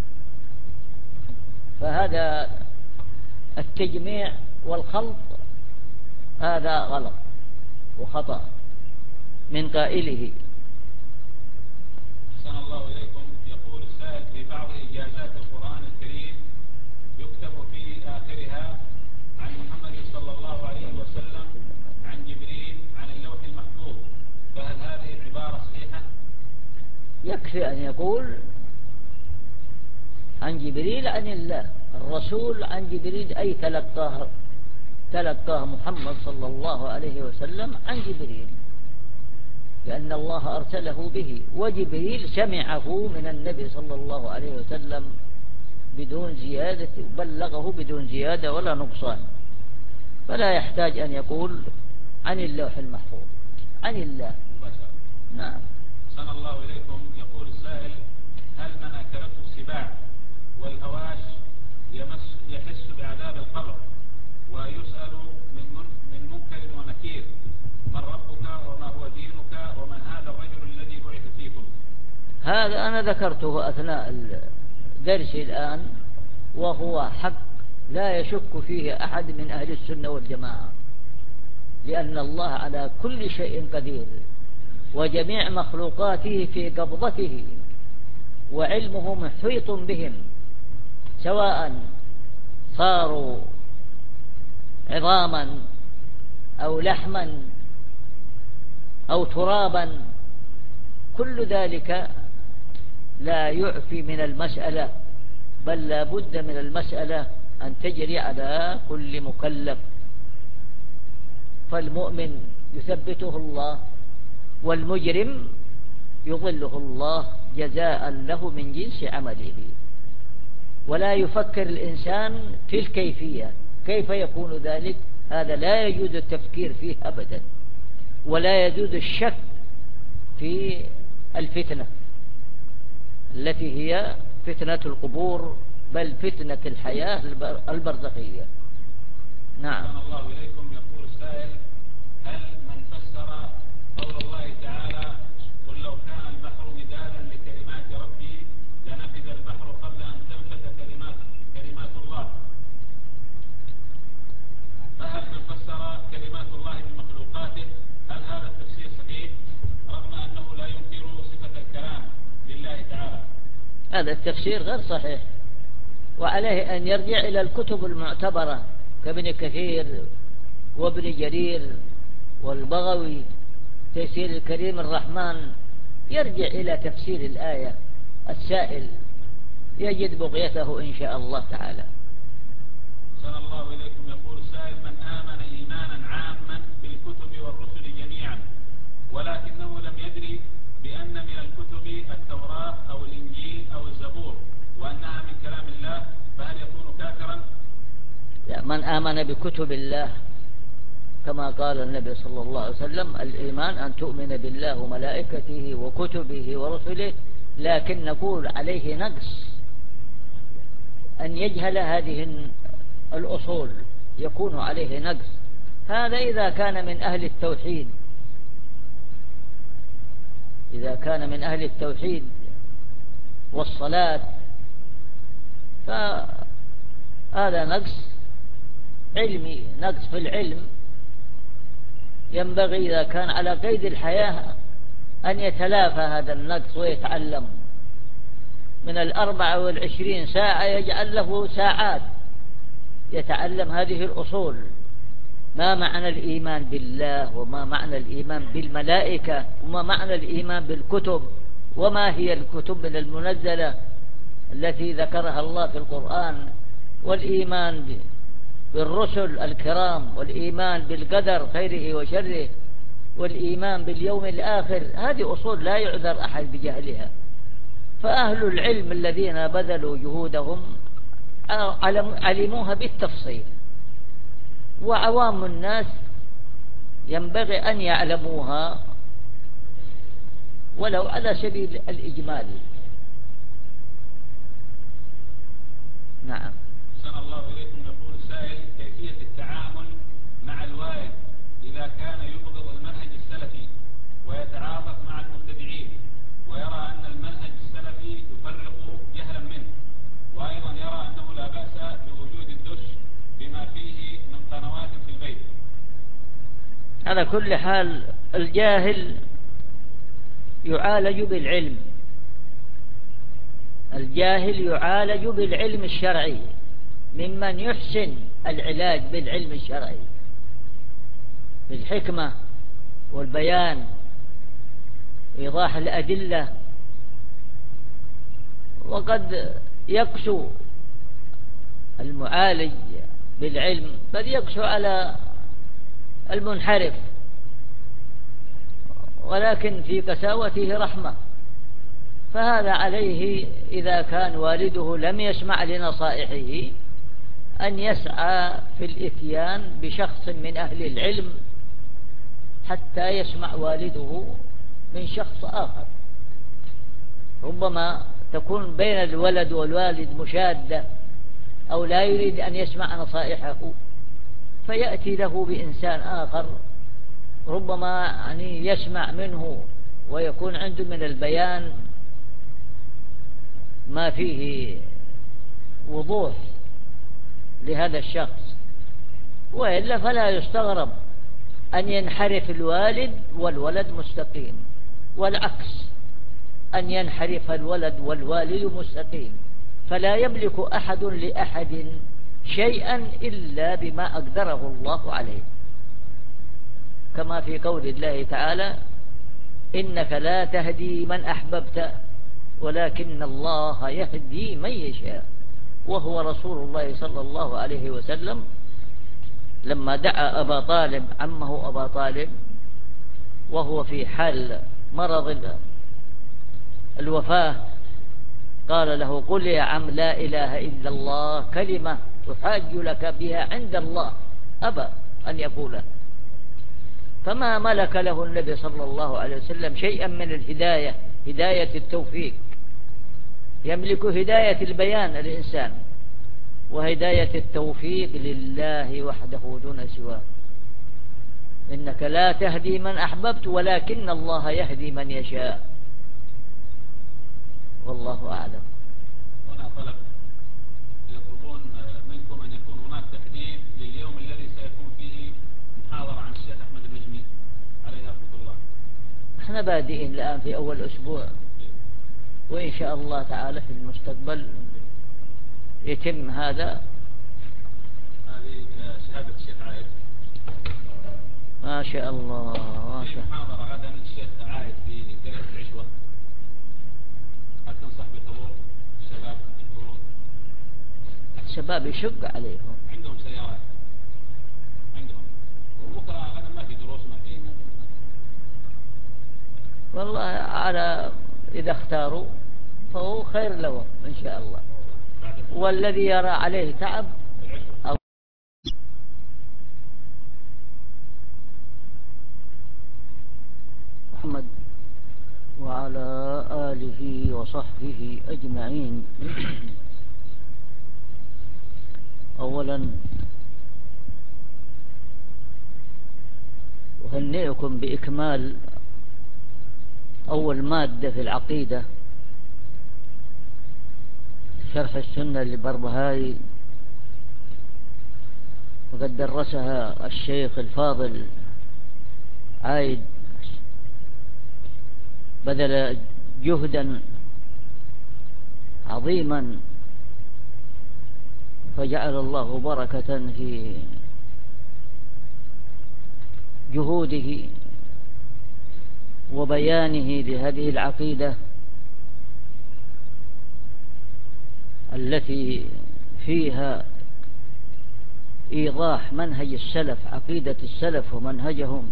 فهذا التجميع والخلط هذا غلط وخطأ من قائله. أحسن الله إليكم. يقول السائل: في بعض إجازات القرآن الكريم يكتب في آخرها عن محمد صلى الله عليه وسلم عن جبريل عن اللوح المحفوظ، فهل هذه العبارة صحيحة؟ يكفي أن يقول عن جبريل عن الله. الرسول عن جبريل أي تلقاه محمد صلى الله عليه وسلم عن جبريل، لأن الله أرسله به، وجبريل سمعه من النبي صلى الله عليه وسلم بدون زيادة، بلغه بدون زيادة ولا نقصان، فلا يحتاج أن يقول عن اللوح المحفوظ، عن الله. نعم. أحسن الله إليكم. يقول السائل: هل من أكلته السباع والهواش يحس بعذاب القبر ويسأل من منكر ونكير: من ربك وما هو دينك ومن هذا الرجل الذي بعث فيكم؟ هذا أنا ذكرته أثناء الدرس الآن، وهو حق لا يشك فيه أحد من أهل السنة والجماعة، لأن الله على كل شيء قدير، وجميع مخلوقاته في قبضته، وعلمه محيط بهم، سواء صاروا عظاما أو لحما أو ترابا، كل ذلك لا يعفي من المسألة، بل لا بد من المسألة أن تجري على كل مكلف. فالمؤمن يثبته الله، والمجرم يظله الله جزاء له من جنس عمله. ولا يفكر الإنسان في الكيفية، كيف يكون ذلك؟ هذا لا يجوز التفكير فيه أبدا، ولا يجوز الشك في الفتنة التي هي فتنة القبور، بل فتنة الحياة البرزخية. نعم. أحسن الله إليكم. يقول السائل: هل من فسر قول الله تعالى: قل لو كان البحر مدادا لكلمات فسر كلمات الله بمخلوقاته، هل هذا التفسير صحيح رغم أنه لا ينكر صفة الكلام لله تعالى؟ هذا التفسير غير صحيح، وعليه أن يرجع إلى الكتب المعتبرة كابن كثير وابن جرير والبغوي، تيسير الكريم الرحمن، يرجع إلى تفسير الآية السائل يجد بغيته إن شاء الله تعالى. صلى الله إليكم. يقول السائل: من آمن إيمانا عاما بالكتب والرسل جميعا ولكنه لم يدري بأن من الكتب التوراة أو الإنجيل أو الزبور وأنها من كلام الله، فهل يكون كافرا؟ لا، من آمن بكتب الله كما قال النبي صلى الله عليه وسلم: الإيمان أن تؤمن بالله وملائكته وكتبه ورسله، لكن نقول عليه نقص أن يجهل هذه الأصول، يكون عليه نقص. هذا إذا كان من أهل التوحيد، إذا كان من أهل التوحيد والصلاة فهذا نقص علمي، نقص في العلم. ينبغي إذا كان على قيد الحياة أن يتلافى هذا النقص ويتعلم. من 24 ساعة يجعل له ساعات يتعلم هذه الأصول، ما معنى الإيمان بالله، وما معنى الإيمان بالملائكة، وما معنى الإيمان بالكتب، وما هي الكتب من المنزلة التي ذكرها الله في القرآن، والإيمان بالرسل الكرام، والإيمان بالقدر خيره وشره، والإيمان باليوم الآخر. هذه أصول لا يعذر أحد بجهلها. فأهل العلم الذين بذلوا جهودهم علموها بالتفصيل، وعوام الناس ينبغي أن يعلموها ولو على سبيل الإجمال. نعم. صلى الله إليكم. يقول السائل: كيفية التعامل مع الوالد إذا كان يبغض المنهج السلفي ويتعاطف مع المبتدعين، ويرى أن المنهج السلفي يفرق جهلا منه، وأيضا يرى أنه لا بأس بوجود الدش بما فيه من قنوات في البيت؟ على كل حال الجاهل يعالج بالعلم، الجاهل يعالج بالعلم الشرعي، ممن يحسن العلاج بالعلم الشرعي بالحكمة والبيان وإيضاح الأدلة. وقد يقسو المعالج بالعلم، بل يقسو على المنحرف، ولكن في قساوته رحمة. فهذا عليه إذا كان والده لم يسمع لنصائحه أن يسعى في الإتيان بشخص من أهل العلم حتى يسمع والده من شخص آخر. ربما تكون بين الولد والوالد مشادة، أو لا يريد أن يسمع نصائحه، فيأتي له بإنسان آخر ربما يعني يسمع منه ويكون عنده من البيان ما فيه وضوح لهذا الشخص. وإلا فلا يستغرب أن ينحرف الوالد والولد مستقيم، والعكس أن ينحرف الولد والوالد مستقيم. فلا يملك أحد لأحد شيئا إلا بما أقدره الله عليه، كما في قول الله تعالى: إنك لا تهدي من أحببت ولكن الله يهدي من يشاء. وهو رسول الله صلى الله عليه وسلم لما دعا أبا طالب، عمه أبا طالب، وهو في حال مرض الوفاة، قال له: قل يا عم لا إله إلا الله كلمة أحاج لك بها عند الله. أبى أن يقولها، فما ملك له النبي صلى الله عليه وسلم شيئا من الهداية، هداية التوفيق. يملك هداية البيان الإنسان، وهداية التوفيق لله وحده دون سواه. إنك لا تهدي من أحببت ولكن الله يهدي من يشاء، والله أعلم. هنا طلب يطلبون منكم أن يكون هناك تحديد لليوم الذي سيكون فيه احنا بادئين الآن في أول أسبوع، وإن شاء الله تعالى في المستقبل يتم هذا. هذه شهادة الشيخ عايد. ما شاء الله. في محاضرة غدا الشيخ عايد في قرية العشوة، هل تنصح بحضور الشباب الفروض؟ الشباب يشق عليهم، عندهم سيارات عندهم، وبكرة غدا ما في دروس ما في. والله على إذا اختاروا فهو خير لهم إن شاء الله. والذي يرى عليه تعب أو محمد وعلى آله وصحبه أجمعين. أولا أهنئكم بإكمال أول مادة في العقيدة، شرح السنة للبربهاري، وقد درسها الشيخ الفاضل عايد، بذل جهدا عظيما، فجعل الله بركة في جهوده وبيانه لهذه العقيدة التي فيها إيضاح منهج السلف، عقيدة السلف ومنهجهم،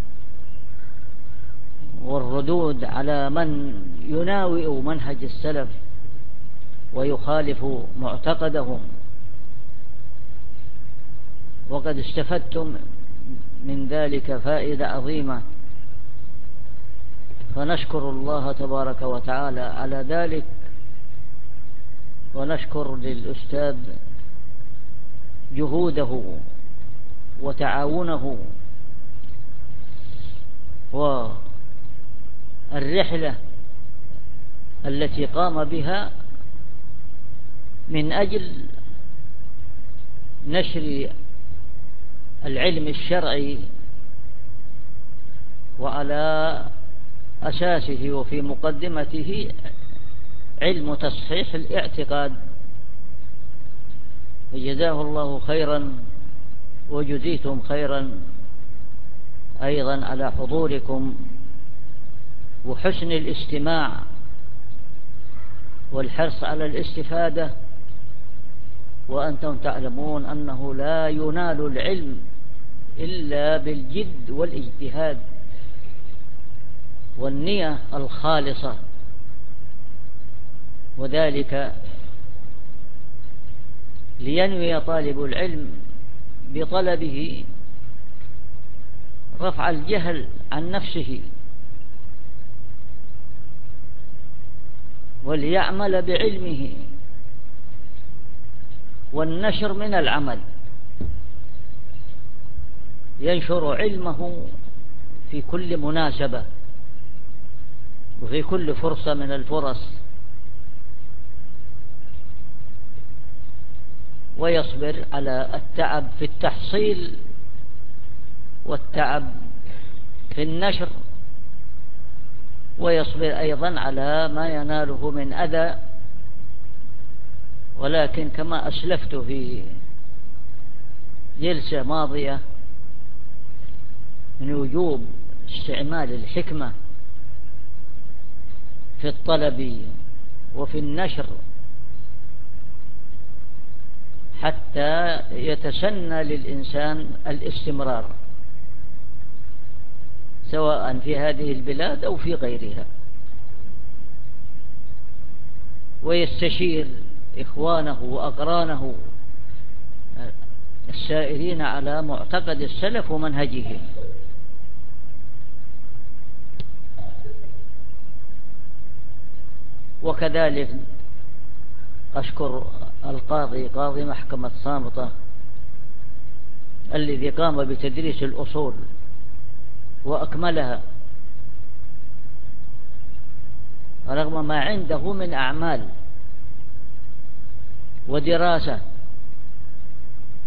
والردود على من يناوئ منهج السلف ويخالف معتقدهم. وقد استفدتم من ذلك فائدة عظيمة، فنشكر الله تبارك وتعالى على ذلك، ونشكر للأستاذ جهوده وتعاونه والرحلة التي قام بها من أجل نشر العلم الشرعي، وعلى أساسه وفي مقدمته علم تصحيح الاعتقاد. فجزاه الله خيرا، وجزيتم خيرا أيضا على حضوركم وحسن الاستماع والحرص على الاستفادة، وأنتم تعلمون أنه لا ينال العلم إلا بالجد والاجتهاد والنية الخالصة، وذلك لينوي طالب العلم بطلبه رفع الجهل عن نفسه، وليعمل بعلمه، والنشر من العمل، ينشر علمه في كل مناسبة وفي كل فرصة من الفرص، ويصبر على التعب في التحصيل والتعب في النشر، ويصبر أيضا على ما يناله من أذى. ولكن كما أسلفت في جلسة ماضية من وجوب استعمال الحكمة في الطلب وفي النشر حتى يتسنى للإنسان الاستمرار، سواء في هذه البلاد أو في غيرها، ويستشير إخوانه وأقرانه السائرين على معتقد السلف ومنهجهم. وكذلك أشكر القاضي قاضي محكمة صامتة الذي قام بتدريس الأصول وأكملها رغم ما عنده من أعمال ودراسة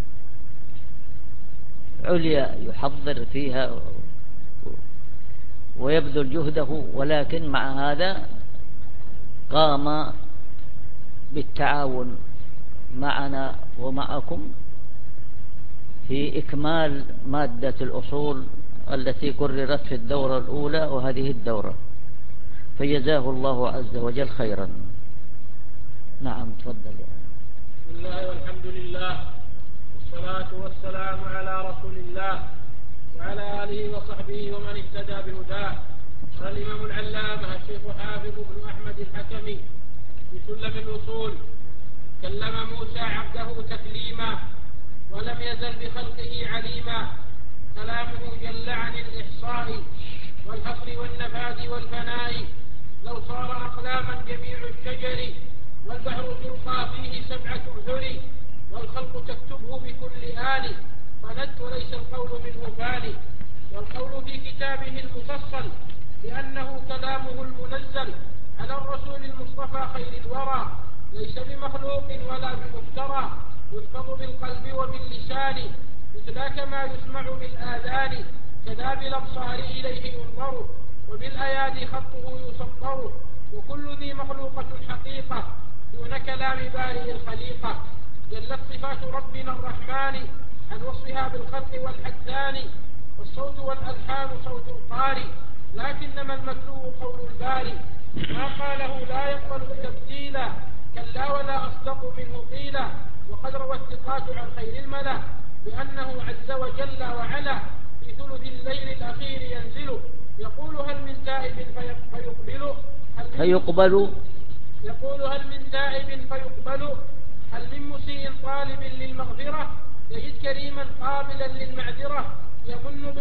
عليا يحضر فيها ويبذل جهده، ولكن مع هذا قام بالتعاون معنا ومعكم في إكمال مادة الأصول التي قررت في الدورة الأولى وهذه الدورة، فجزاه الله عز وجل خيرا. نعم تفضل. بسم الله والحمد لله والصلاة والسلام على رسول الله وعلى آله وصحبه ومن اهتدى بهداه. قال الإمام العلامة الشيخ حافظ بن أحمد الحكمي في سلم الأصول: كلم موسى عبده تكليما ولم يزل بخلقه عليما، كلامه جل عن الإحصاء والحصر والنفاذ والفناء، لو صار أقلاما جميع الشجر والبحر تلقى فيه 7 أبحر، والخلق تكتبه بكل آل فند وليس القول منه فاني. والقول في كتابه المفصل بأنه كلامه المنزل على الرسول المصطفى خير الورى، ليس بمخلوق ولا بمفترى، يحفظ بالقلب وباللسان مثل كما يسمع بالآذان، كذا بالأبصار إليه ينظر وبالأيادي خطه يسطر، وكل ذي مخلوقة حقيقة دون كلام بارئ الخليقة. جلت صفات ربنا الرحمن عن وصفها بالخلق والحدثان، والصوت والألحان صوت القارئ لكنما المتلو قول الباري، ما قاله لا يقبل تبديلا كلا ولا أصدق منه قيلا. وقد روى الثقات عن خير الملا بأنه عز وجل وعلا في ثلث الليل الأخير ينزل، يقول هل من تائب فيقبل يقول هل من تائب فيقبل، هل من مسيء طالب للمغفرة، يجد كريما قابلا للمعذرة، يمن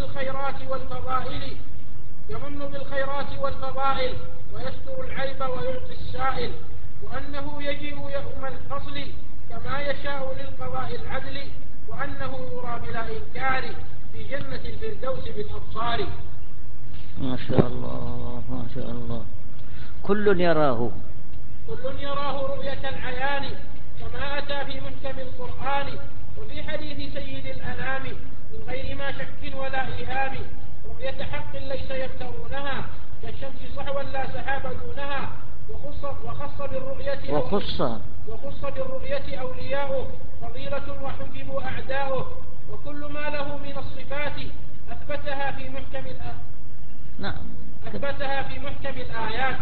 بالخيرات والفضائل ويستر العيب ويعطي السائل، وأنه يجيء يوم الفصل كما يشاء للقضاء العدل، وأنه يرى بلا إنكار في جنة الفردوس بالأبصار. ما شاء الله ما شاء الله. كل يراه رؤية العيان كما أتى في محكم القرآن وفي حديث سيد الأنام من غير ما شك ولا إيهام، رؤية حق ليس يفترونها كالشمس صحوا لا سحاب دونها، وخص بالرؤية أولياؤه فضيلة وحجبوا أعداؤه، وكل ما له من الصفات أثبتها في محكم الآيات.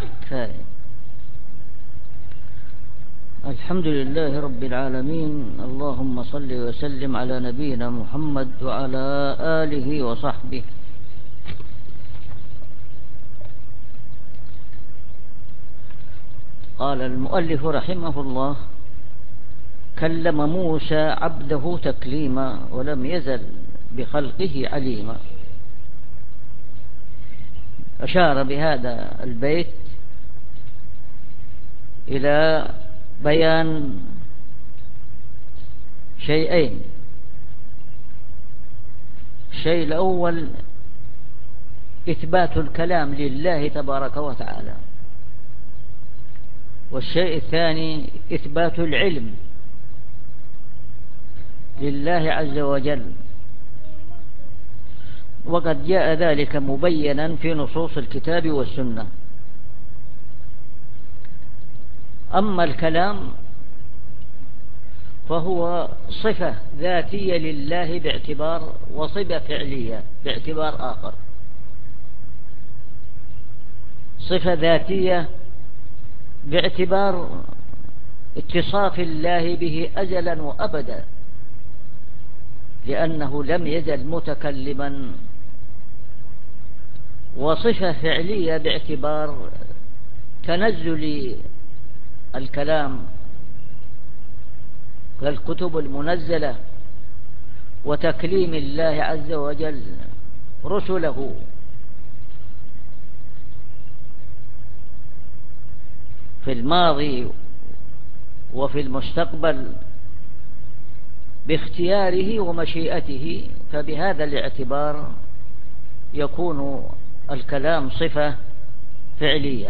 الحمد لله رب العالمين، اللهم صل وسلم على نبينا محمد وعلى آله وصحبه. قال المؤلف رحمه الله: كلم موسى عبده تكليما ولم يزل بخلقه عليما. أشار بهذا البيت إلى بيان شيئين: الشيء الأول إثبات الكلام لله تبارك وتعالى، والشيء الثاني إثبات العلم لله عز وجل، وقد جاء ذلك مبينا في نصوص الكتاب والسنة. أما الكلام فهو صفة ذاتية لله باعتبار، وصفة فعلية باعتبار آخر. صفة ذاتية باعتبار اتصاف الله به أزلا وأبدا، لأنه لم يزل متكلما، وصفة فعلية باعتبار تنزل الكلام كالكتب المنزلة، وتكليم الله عز وجل رسله. في الماضي وفي المستقبل باختياره ومشيئته، فبهذا الاعتبار يكون الكلام صفة فعلية.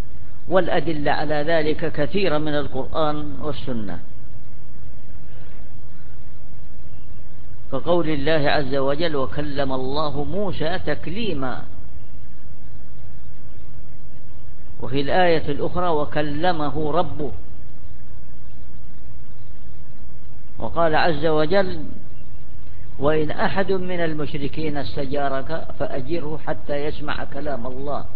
والأدلة على ذلك كثيرة من القرآن والسنة. كقول الله عز وجل: وكلم الله موسى تكليما. وفي الآية الأخرى: وكلمه ربه. وقال عز وجل: وإن أحد من المشركين استجارك فأجره حتى يسمع كلام الله.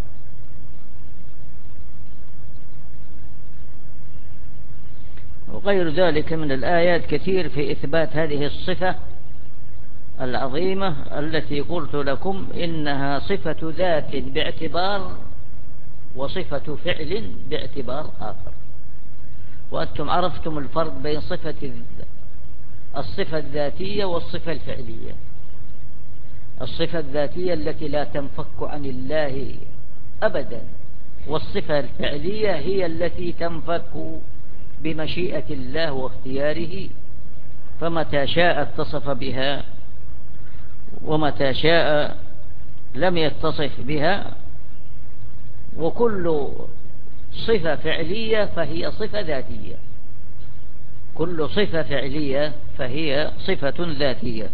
وغير ذلك من الآيات كثير في إثبات هذه الصفة العظيمة التي قلت لكم إنها صفة ذات باعتبار وصفة فعل باعتبار آخر. وأنتم عرفتم الفرق بين الصفة الذاتية والصفة الفعلية. الصفة الذاتية التي لا تنفك عن الله أبدا، والصفة الفعلية هي التي تنفك بمشيئة الله واختياره، فمتى شاء اتصف بها ومتى شاء لم يتصف بها. وكل صفة فعلية فهي صفة ذاتية، كل صفة فعلية فهي صفة ذاتية.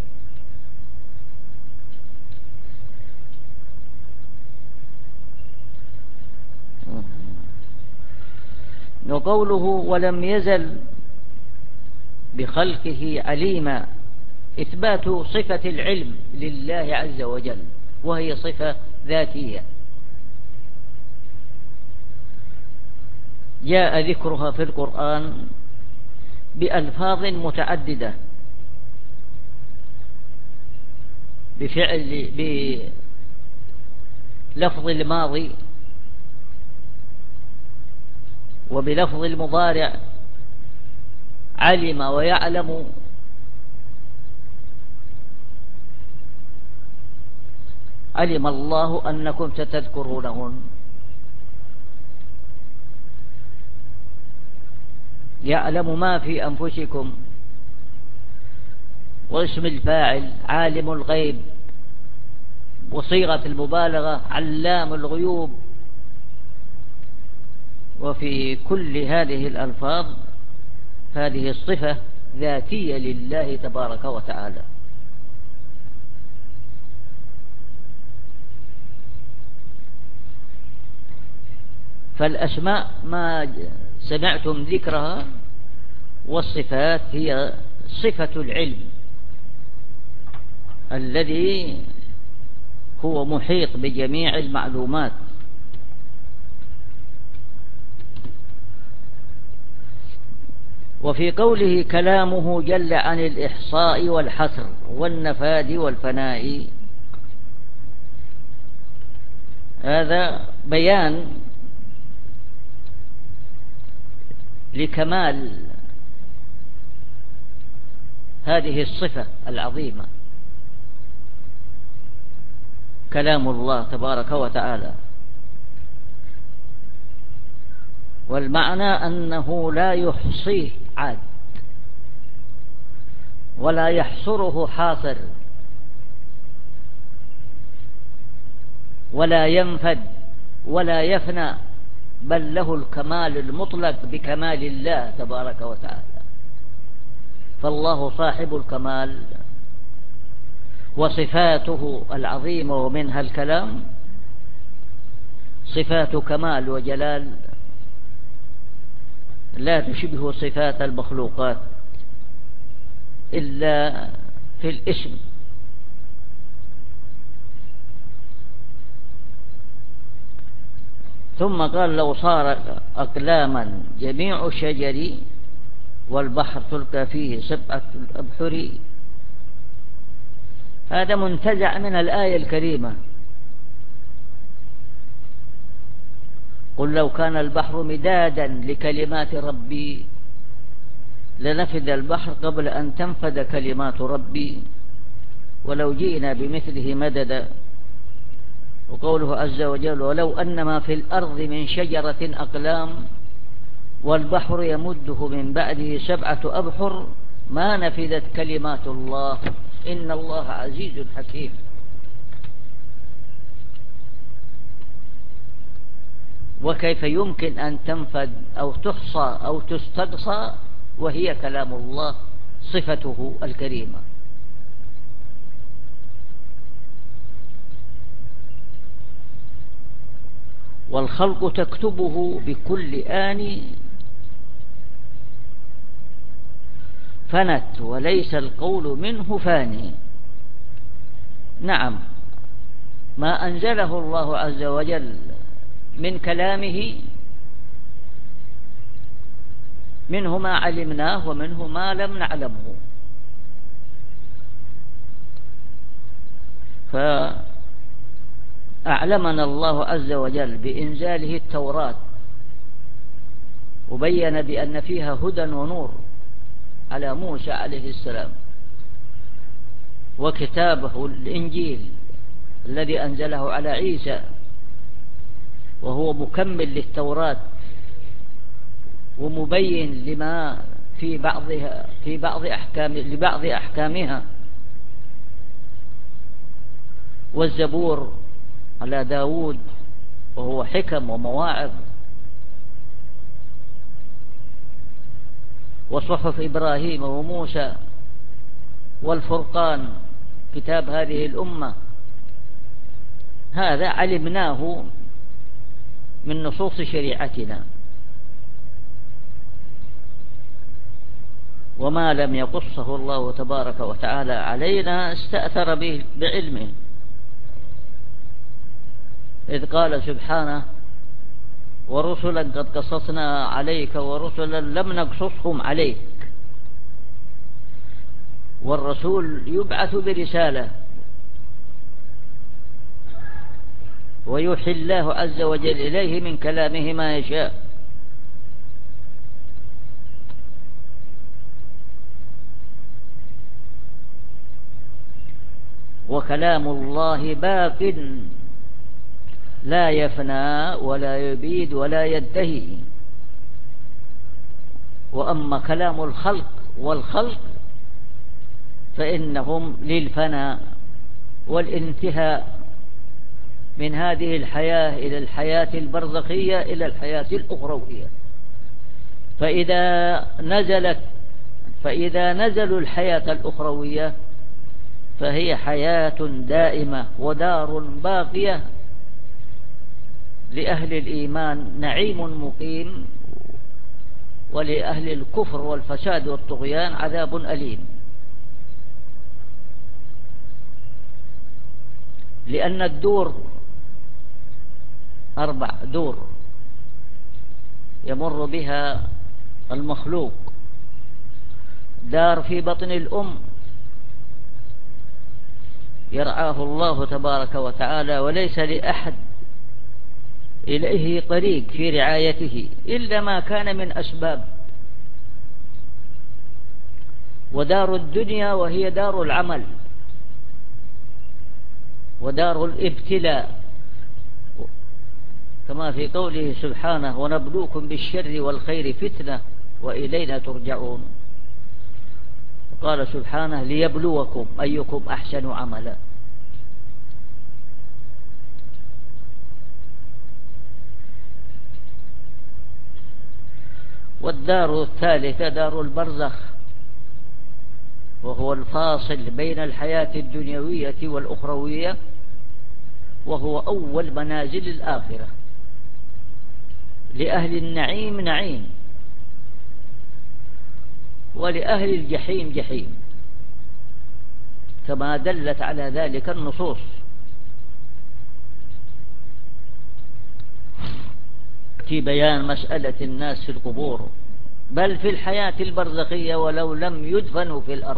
وقوله: ولم يزل بخلقه عليما، إثبات صفة العلم لله عز وجل، وهي صفة ذاتية جاء ذكرها في القرآن بألفاظ متعددة، بلفظ الماضي وبلفظ المضارع: علم ويعلم، علم الله أنكم ستذكرونهن. يعلم ما في أنفسكم، واسم الفاعل عالم الغيب، وصيغة المبالغة علام الغيوب. وفي كل هذه الألفاظ هذه الصفة ذاتية لله تبارك وتعالى. فالأسماء ما سمعتم ذكرها، والصفات هي صفة العلم الذي هو محيط بجميع المعلومات. وفي قوله: كلامه جل عن الإحصاء والحصر والنفاد والفناء، هذا بيان لكمال هذه الصفة العظيمة، كلام الله تبارك وتعالى. والمعنى أنه لا يحصيه عاد، ولا يحصره حاصر، ولا ينفد ولا يفنى، بل له الكمال المطلق بكمال الله تبارك وتعالى. فالله صاحب الكمال، وصفاته العظيمة ومنها الكلام صفات كمال وجلال لا تشبه صفات المخلوقات إلا في الاسم. ثم قال: لو صار أقلاما جميع الشجر والبحر تلقى فيه 7 أبحر. هذا منتزع من الآية الكريمة: قل لو كان البحر مدادا لكلمات ربي لنفد البحر قبل أن تنفد كلمات ربي ولو جئنا بمثله مددا. وقوله عز وجل: ولو أن ما في الأرض من شجرة أقلام والبحر يمده من بعده 7 أبحر ما نفدت كلمات الله إن الله عزيز حكيم. وكيف يمكن أن تنفد أو تحصى أو تستقصى وهي كلام الله صفته الكريمة؟ والخلق تكتبه بكل آن فنت وليس القول منه فاني. نعم، ما أنزله الله عز وجل من كلامه منه ما علمناه ومنه ما لم نعلمه. فأعلمنا الله عز وجل بإنزاله التوراة، وبين بأن فيها هدى ونور على موسى عليه السلام، وكتابه الإنجيل الذي أنزله على عيسى وهو مكمل للتوراة ومبين لما في بعض أحكامها، والزبور على داود وهو حكم ومواعظ، وصحف إبراهيم وموسى، والفرقان كتاب هذه الأمة. هذا علمناه من نصوص شريعتنا، وما لم يقصه الله تبارك وتعالى علينا استأثر به بعلمه، إذ قال سبحانه: ورسلا قد قصصنا عليك ورسلا لم نقصصهم عليك. والرسول يبعث برسالة ويوحي الله عز وجل إليه من كلامه ما يشاء. وكلام الله باق لا يفنى ولا يبيد ولا يدهي. وأما كلام الخلق والخلق فإنهم للفناء والانتهاء من هذه الحياة إلى الحياة البرزخية إلى الحياة الأخروية. فإذا نزلوا الحياة الأخروية فهي حياة دائمة ودار باقية لأهل الإيمان، نعيم مقيم، ولأهل الكفر والفساد والطغيان عذاب أليم. لأن الدور 4 دور يمر بها المخلوق: دار في بطن الأم يرعاه الله تبارك وتعالى وليس لأحد إليه طريق في رعايته إلا ما كان من أسباب. ودار الدنيا وهي دار العمل ودار الابتلاء، كما في قوله سبحانه: ونبلوكم بالشر والخير فتنة وإلينا ترجعون. قال سبحانه: ليبلوكم أيكم أحسن عملا. والدار الثالثة دار البرزخ، وهو الفاصل بين الحياة الدنيوية والأخروية، وهو أول منازل الآخرة. لأهل النعيم نعيم، ولأهل الجحيم جحيم، كما دلت على ذلك النصوص. في بيان مسألة الناس في القبور، بل في الحياة البرزخية ولو لم يدفنوا في الأرض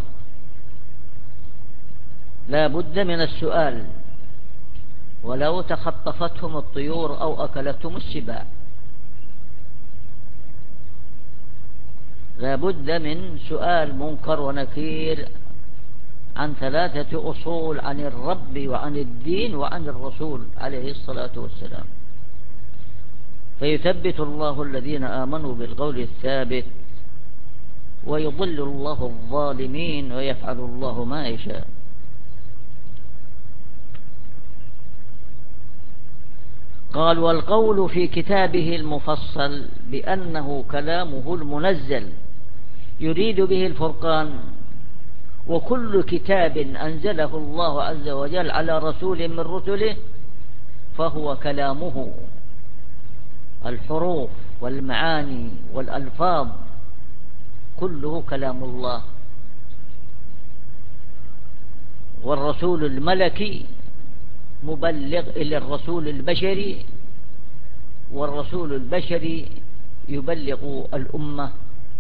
لا بد من السؤال، ولو تخطفتهم الطيور أو أكلتهم السباع. لا بد من سؤال منكر ونكير عن 3 أصول: عن الرب وعن الدين وعن الرسول عليه الصلاة والسلام. فيثبت الله الذين آمنوا بالقول الثابت، ويضل الله الظالمين، ويفعل الله ما يشاء. قال: والقول في كتابه المفصل بأنه كلامه المنزل يريد به الفرقان، وكل كتاب أنزله الله عز وجل على رسول من رسله فهو كلامه الحروف والمعاني والألفاظ كله كلام الله. والرسول الملكي مبلغ إلى الرسول البشري، والرسول البشري يبلغ الأمة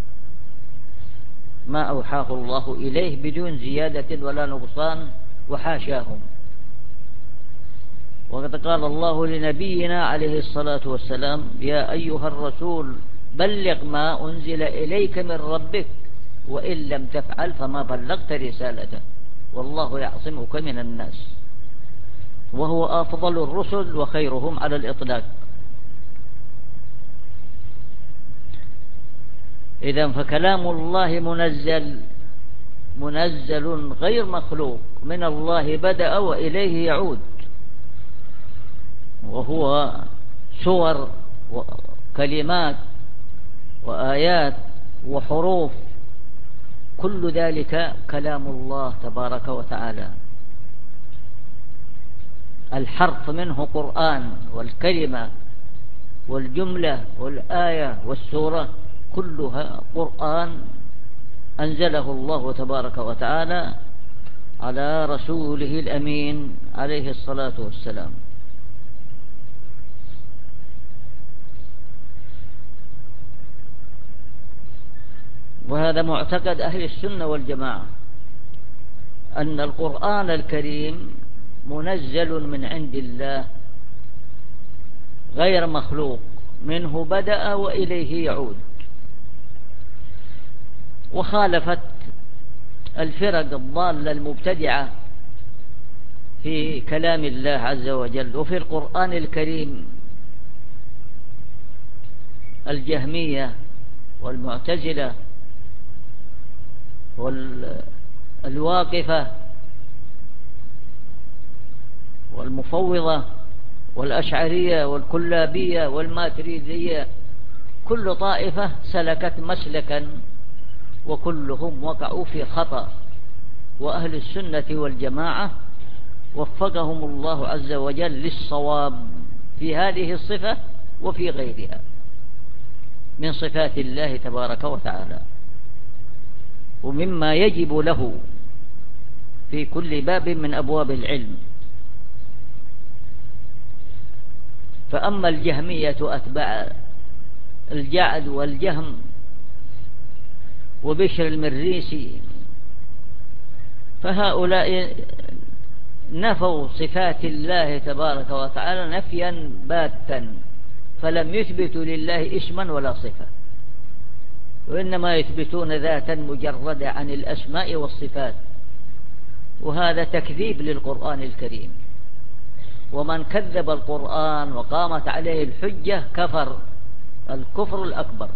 ما أوحاه الله إليه بدون زيادة ولا نقصان، وحاشاهم. وقد قال الله لنبينا عليه الصلاة والسلام: يا أيها الرسول بلغ ما أنزل إليك من ربك وإن لم تفعل فما بلغت رسالته والله يعصمك من الناس. وهو أفضل الرسل وخيرهم على الإطلاق. إذن فكلام الله منزل غير مخلوق، من الله بدأ وإليه يعود، وهو سور وكلمات وآيات وحروف، كل ذلك كلام الله تبارك وتعالى. الحرف منه قرآن، والكلمة والجملة والآية والسورة كلها قرآن أنزله الله تبارك وتعالى على رسوله الأمين عليه الصلاة والسلام. وهذا معتقد أهل السنة والجماعة، أن القرآن الكريم منزل من عند الله غير مخلوق، منه بدأ وإليه يعود. وخالفت الفرق الضالة المبتدعة في كلام الله عز وجل وفي القرآن الكريم الجهمية والمعتزلة والواقفة والمفوضة والأشعرية والكلابية والماتريدية. كل طائفة سلكت مسلكا وكلهم وقعوا في خطأ، وأهل السنة والجماعة وفقهم الله عز وجل للصواب في هذه الصفة وفي غيرها من صفات الله تبارك وتعالى، ومما يجب له في كل باب من أبواب العلم. فأما الجهمية أتباع الجعد والجهم وبشر المريسي فهؤلاء نفوا صفات الله تبارك وتعالى نفيا باتا، فلم يثبتوا لله اسما ولا صفة، وإنما يثبتون ذاتا مجردة عن الأسماء والصفات، وهذا تكذيب للقرآن الكريم. ومن كذب القرآن وقامت عليه الحجة كفر الكفر الأكبر.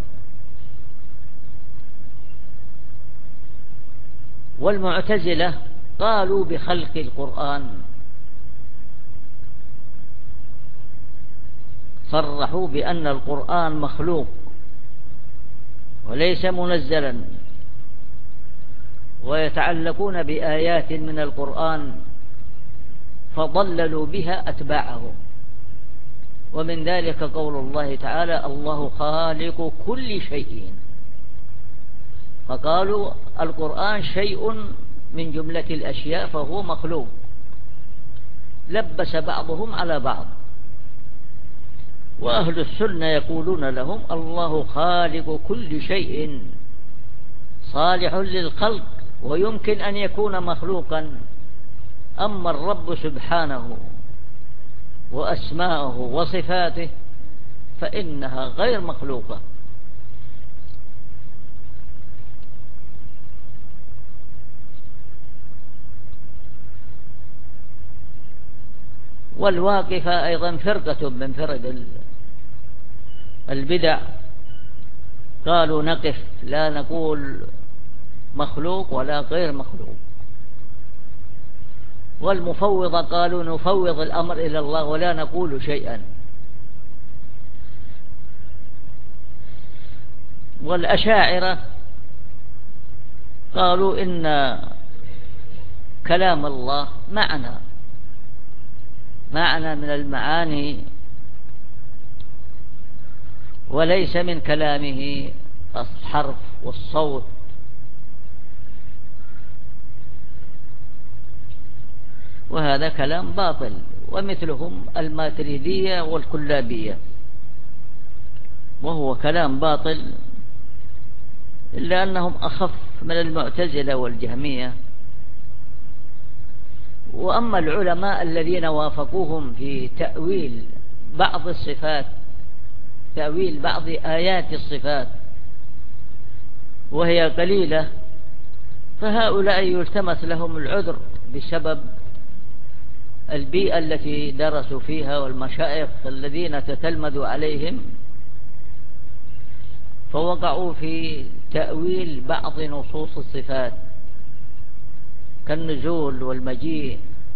والمعتزلة قالوا بخلق القرآن، صرحوا بأن القرآن مخلوق وليس منزلا، ويتعلقون بآيات من القرآن فضللوا بها أتباعهم. ومن ذلك قول الله تعالى: الله خالق كل شيء، فقالوا القرآن شيء من جملة الأشياء فهو مخلوق، لبس بعضهم على بعض. وأهل السنة يقولون لهم: الله خالق كل شيء صالح للخلق ويمكن أن يكون مخلوقا، أما الرب سبحانه وأسماءه وصفاته فإنها غير مخلوقة. والواقفة أيضا فرقة من فرق البدع، قالوا نقف لا نقول مخلوق ولا غير مخلوق. والمفوضة قالوا نفوض الأمر إلى الله ولا نقول شيئا. والأشاعرة قالوا إن كلام الله معنى من المعاني وليس من كلامه الحرف والصوت. وهذا كلام باطل. ومثلهم الماتريدية والكلابية، وهو كلام باطل، إلا أنهم أخف من المعتزلة والجهمية. وأما العلماء الذين وافقوهم في تأويل بعض الصفات، تأويل بعض آيات الصفات وهي قليلة، فهؤلاء يلتمس لهم العذر بسبب البيئة التي درسوا فيها والمشايخ الذين تتلمذوا عليهم، فوقعوا في تأويل بعض نصوص الصفات كالنزول والمجيء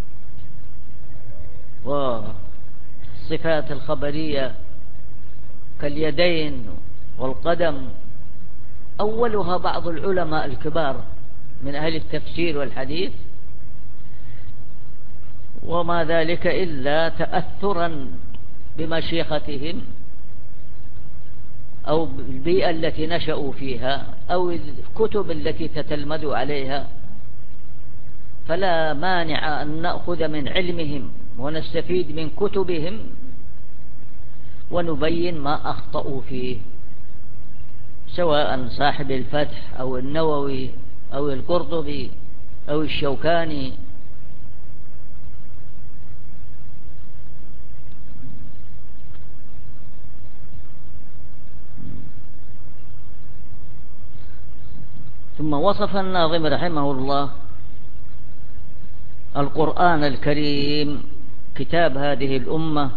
والصفات الخبرية كاليدين والقدم. أولها بعض العلماء الكبار من أهل التفسير والحديث، وما ذلك إلا تأثرا بمشيختهم أو البيئة التي نشأوا فيها أو الكتب التي تتلمذوا عليها. فلا مانع أن نأخذ من علمهم ونستفيد من كتبهم ونبين ما أخطأوا فيه، سواء صاحب الفتح أو النووي أو القرطبي أو الشوكاني. ثم وصف الناظم رحمه الله القرآن الكريم كتاب هذه الأمة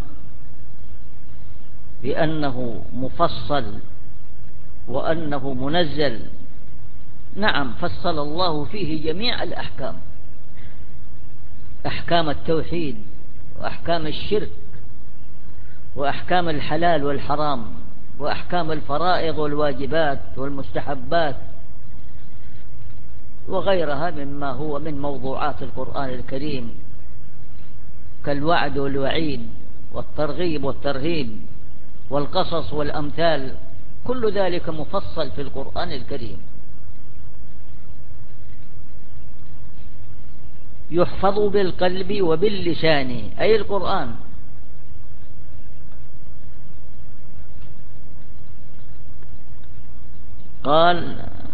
بأنه مفصل وأنه منزل. نعم، فصل الله فيه جميع الأحكام، أحكام التوحيد وأحكام الشرك وأحكام الحلال والحرام وأحكام الفرائض والواجبات والمستحبات وغيرها مما هو من موضوعات القرآن الكريم كالوعد والوعيد والترغيب والترهيب والقصص والأمثال، كل ذلك مفصل في القرآن الكريم. يحفظ بالقلب وباللسان، أي القرآن. قال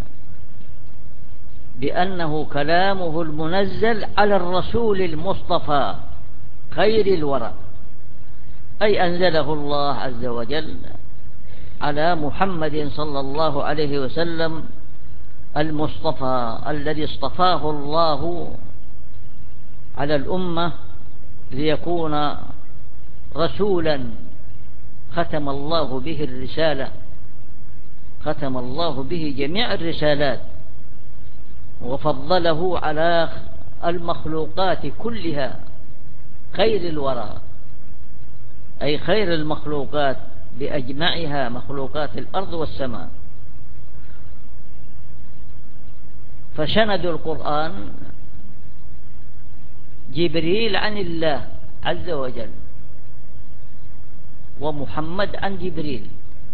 بأنه كلامه المنزل على الرسول المصطفى خير الورى، أي أنزله الله عز وجل على محمد صلى الله عليه وسلم المصطفى الذي اصطفاه الله على الأمة ليكون رسولا ختم الله به الرسالة، ختم الله به جميع الرسالات وفضله على المخلوقات كلها خير الورى، أي خير المخلوقات بأجمعها، مخلوقات الأرض والسماء. فسند القرآن جبريل عن الله عز وجل، ومحمد عن جبريل،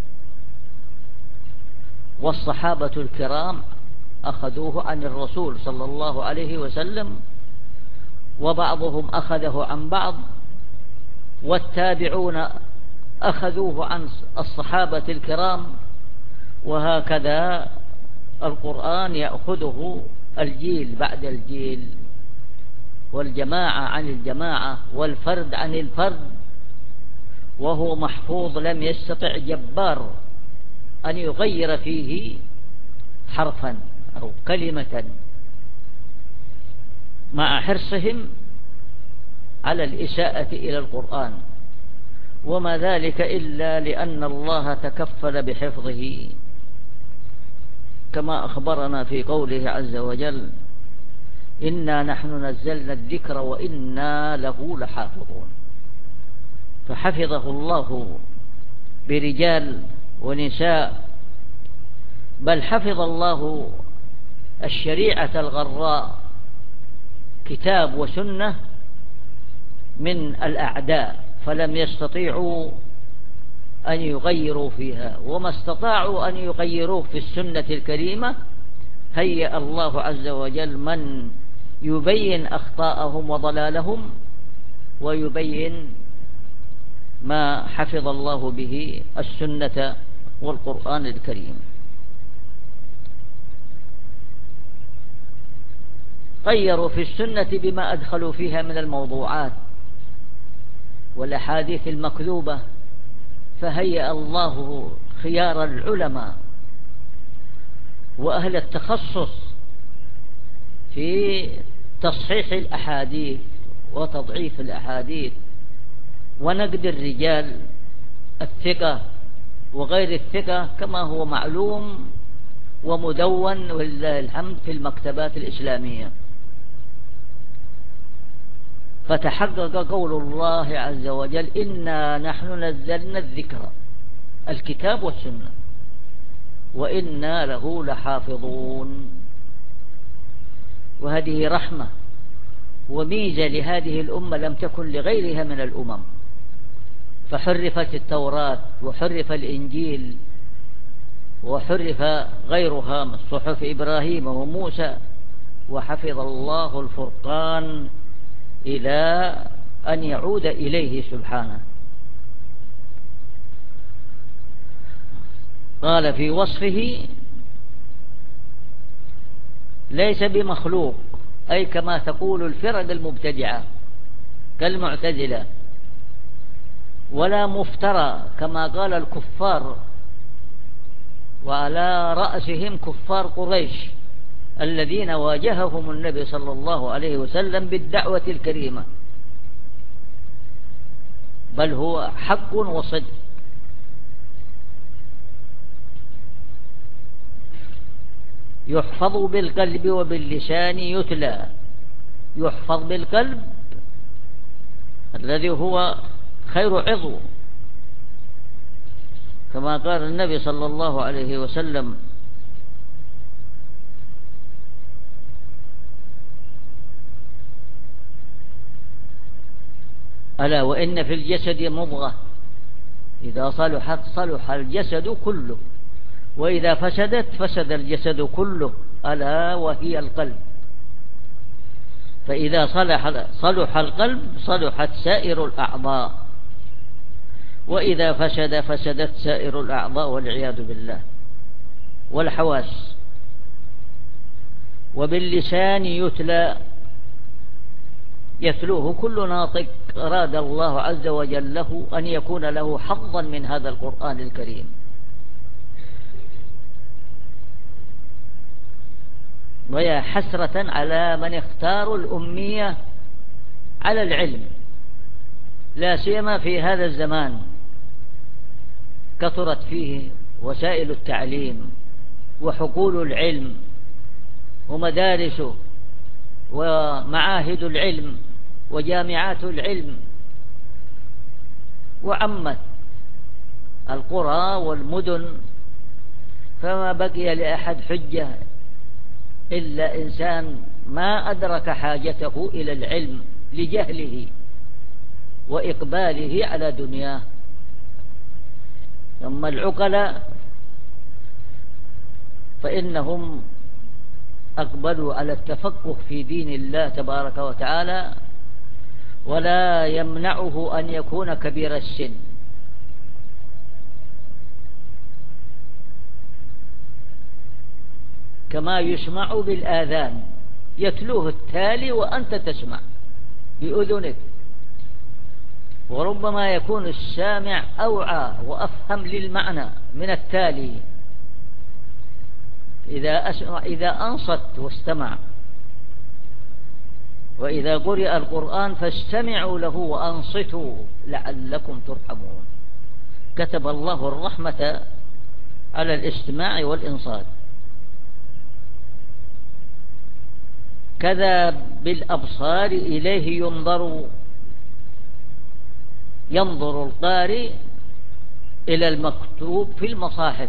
والصحابة الكرام أخذوه عن الرسول صلى الله عليه وسلم، وبعضهم أخذه عن بعض، والتابعون أخذوه عن الصحابة الكرام، وهكذا القرآن يأخذه الجيل بعد الجيل، والجماعة عن الجماعة، والفرد عن الفرد، وهو محفوظ لم يستطع جبار أن يغير فيه حرفا أو كلمة، مع حرصهم على الإساءة إلى القرآن، وما ذلك إلا لأن الله تكفل بحفظه، كما أخبرنا في قوله عز وجل: إنا نحن نزلنا الذكر وإنا له لحافظون. فحفظه الله برجال ونساء، بل حفظ الله الشريعة الغراء كتاب وسنة من الأعداء، فلم يستطيعوا أن يغيروا فيها، وما استطاعوا أن يغيروه في السنة الكريمة هيأ الله عز وجل من يبين أخطاءهم وضلالهم ويبين ما حفظ الله به السنة والقرآن الكريم. غيروا في السنة بما أدخلوا فيها من الموضوعات والأحاديث المكذوبة، فهيأ الله خيار العلماء وأهل التخصص في تصحيح الأحاديث وتضعيف الأحاديث ونقد الرجال الثقة وغير الثقة كما هو معلوم ومدون ولله الحمد في المكتبات الإسلامية. فتحقق قول الله عز وجل: إنا نحن نزلنا الذكر، الكتاب والسنة، وإنا له لحافظون. وهذه رحمة وميزة لهذه الأمة لم تكن لغيرها من الأمم، فحرفت التوراة وحرف الإنجيل وحرف غيرها من صحف إبراهيم وموسى، وحفظ الله الفرقان إلى أن يعود إليه سبحانه. قال في وصفه: ليس بمخلوق، أي كما تقول الفرق المبتدعة كالمعتزلة، ولا مفترى كما قال الكفار، وعلى رأسهم كفار قريش الذين واجههم النبي صلى الله عليه وسلم بالدعوة الكريمة، بل هو حق وصدق. يحفظ بالقلب وباللسان يتلى، يحفظ بالقلب الذي هو خير عضو، كما قال النبي صلى الله عليه وسلم: ألا وإن في الجسد مضغة إذا صلحت صلح الجسد كله، وإذا فسدت فسد الجسد كله، ألا وهي القلب. فإذا صلح القلب صلحت سائر الأعضاء، وإذا فسد فسدت سائر الأعضاء والعياذ بالله والحواس. وباللسان يتلى، يتلوه كل ناطق أراد الله عز وجل له أن يكون له حظا من هذا القرآن الكريم. ويا حسرة على من اختاروا الأمية على العلم، لا سيما في هذا الزمان كثرت فيه وسائل التعليم وحقول العلم ومدارسه ومعاهد العلم وجامعات العلم، وعمت القرى والمدن، فما بقي لأحد حجة إلا إنسان ما أدرك حاجته إلى العلم لجهله وإقباله على دنياه. ثم العقلاء فإنهم أقبلوا على التفقه في دين الله تبارك وتعالى، ولا يمنعه أن يكون كبير السن. كما يسمع بالآذان، يتلوه التالي وأنت تسمع بأذنك، وربما يكون السامع أوعى وأفهم للمعنى من التالي إذا أنصت واستمع. وإذا قرئ القرآن فاستمعوا له وأنصتوا لعلكم ترحمون. كتب الله الرحمة على الاستماع والإنصات. كذا بالأبصار إليه ينظر القارئ إلى المكتوب في المصاحف،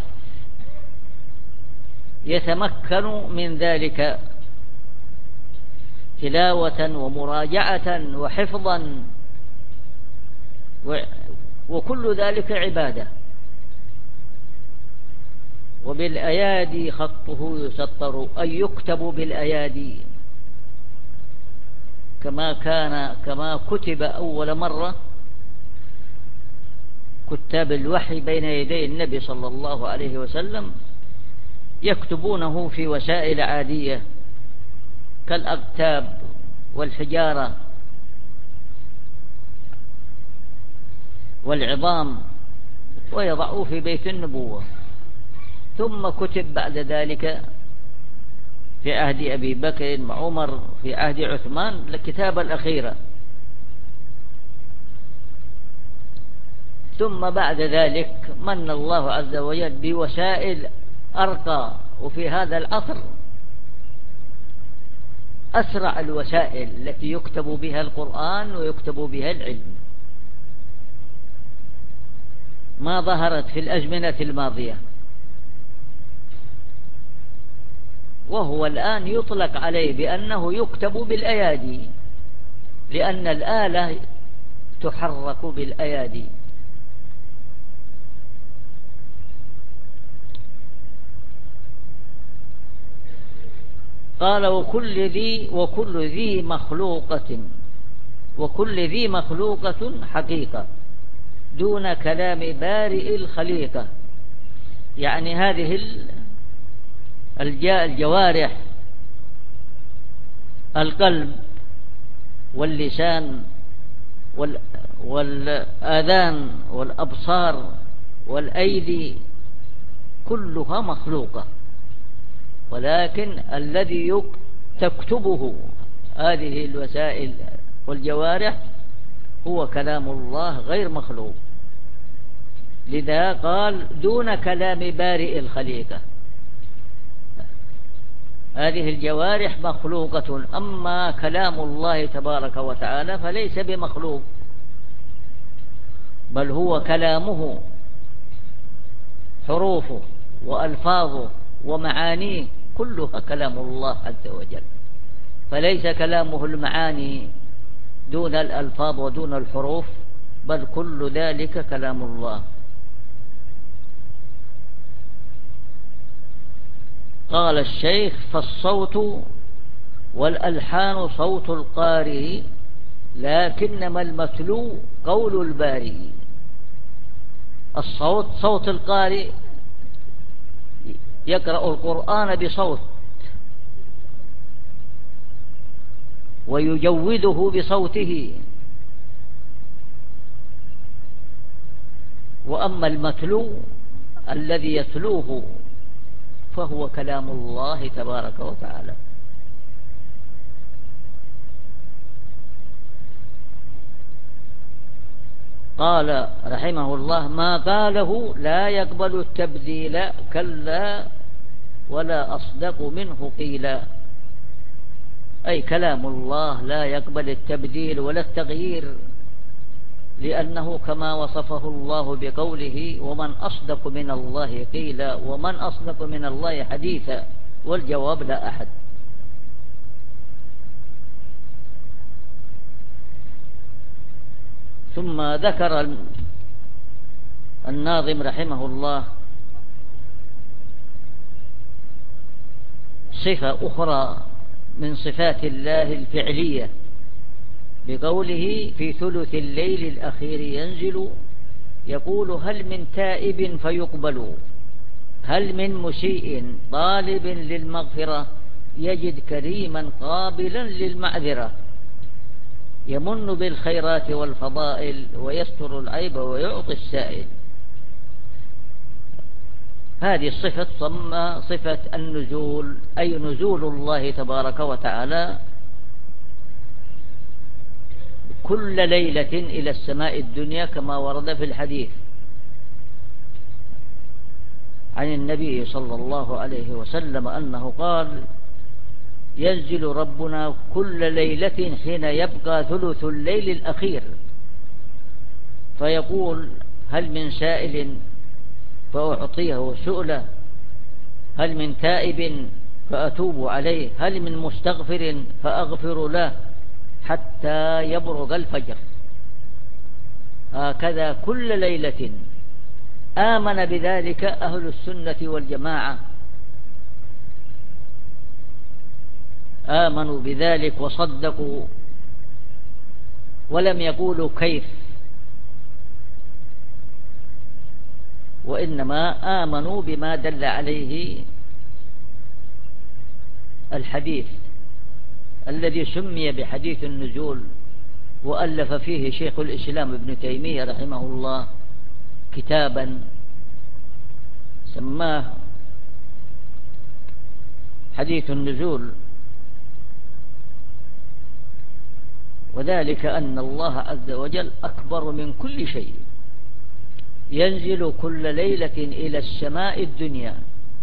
يتمكن من ذلك تلاوة ومراجعة وحفظا، وكل ذلك عبادة وبالأيادي خطه يسطر، أي يكتب بالأيادي كما كتب أول مرة كتاب الوحي بين يدي النبي صلى الله عليه وسلم يكتبونه في وسائل عادية كالأكتاب والحجارة والعظام، ويضعوه في بيت النبوة. ثم كتب بعد ذلك في عهد أبي بكر وعمر، في عهد عثمان، الكتاب الأخيرة. ثم بعد ذلك من الله عز وجل بوسائل أرقى، وفي هذا العصر أسرع الوسائل التي يكتب بها القرآن ويكتب بها العلم، ما ظهرت في الأزمنة الماضية. وهو الآن يطلق عليه بأنه يكتب بالأيادي، لأن الآلة تحرك بالأيادي. قال وكل ذي مخلوقة حقيقة دون كلام بارئ الخليقة. يعني هذه الجوارح، القلب واللسان والآذان والأبصار والأيدي كلها مخلوقة، ولكن الذي تكتبه هذه الوسائل والجوارح هو كلام الله غير مخلوق. لذا قال دون كلام بارئ الخليقة. هذه الجوارح مخلوقة، أما كلام الله تبارك وتعالى فليس بمخلوق، بل هو كلامه، حروفه وألفاظه ومعانيه كلها كلام الله عز وجل، فليس كلامه المعاني دون الألفاظ ودون الحروف، بل كل ذلك كلام الله. قال الشيخ فالصوت والألحان صوت القارئ، لكنما المتلو قول البارئ. الصوت صوت القارئ، يقرأ القرآن بصوت ويجوده بصوته، وأما المتلو الذي يتلوه فهو كلام الله تبارك وتعالى. قال رحمه الله ما قاله لا يقبل التبديل كلا ولا أصدق منه قيلا. أي كلام الله لا يقبل التبديل ولا التغيير، لأنه كما وصفه الله بقوله ومن أصدق من الله قيلا ومن أصدق من الله حديثا، والجواب لا أحد. ثم ذكر الناظم رحمه الله صفة أخرى من صفات الله الفعلية بقوله في ثلث الليل الأخير ينزل يقول هل من تائب فيقبل، هل من مسيء طالب للمغفرة يجد كريما قابلا للمعذرة، يمن بالخيرات والفضائل ويستر العيب ويعطي السائل. هذه الصفة ثم صفة النزول، أي نزول الله تبارك وتعالى كل ليلة إلى السماء الدنيا، كما ورد في الحديث عن النبي صلى الله عليه وسلم أنه قال ينزل ربنا كل ليلة حين يبقى ثلث الليل الأخير فيقول هل من سائل فأعطيه سؤله، هل من تائب فأتوب عليه، هل من مستغفر فأغفر له حتى يبرق الفجر. هكذا كل ليلة آمن بذلك أهل السنة والجماعة، آمنوا بذلك وصدقوا ولم يقولوا كيف، وإنما آمنوا بما دل عليه الحديث الذي سمي بحديث النزول، وألف فيه شيخ الإسلام ابن تيمية رحمه الله كتابا سماه حديث النزول، وذلك أن الله عز وجل أكبر من كل شيء، ينزل كل ليلة إلى السماء الدنيا،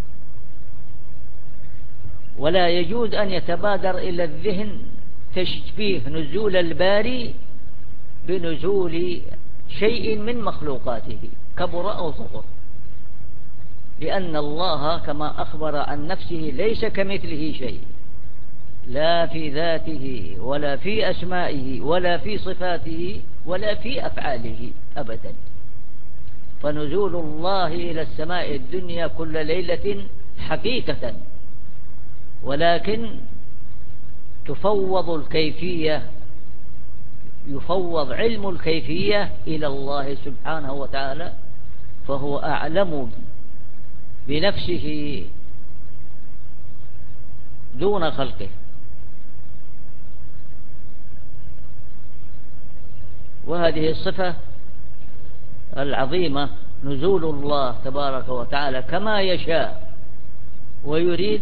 ولا يجوز أن يتبادر إلى الذهن تشبيه نزول الباري بنزول شيء من مخلوقاته كبر أو صغر، لأن الله كما أخبر عن نفسه ليس كمثله شيء، لا في ذاته ولا في أسمائه ولا في صفاته ولا في أفعاله أبدا. فنزول الله إلى السماء الدنيا كل ليلة حقيقة، ولكن تفوض الكيفية، يفوض علم الكيفية إلى الله سبحانه وتعالى، فهو أعلم بنفسه دون خلقه. وهذه الصفة العظيمة نزول الله تبارك وتعالى كما يشاء ويريد،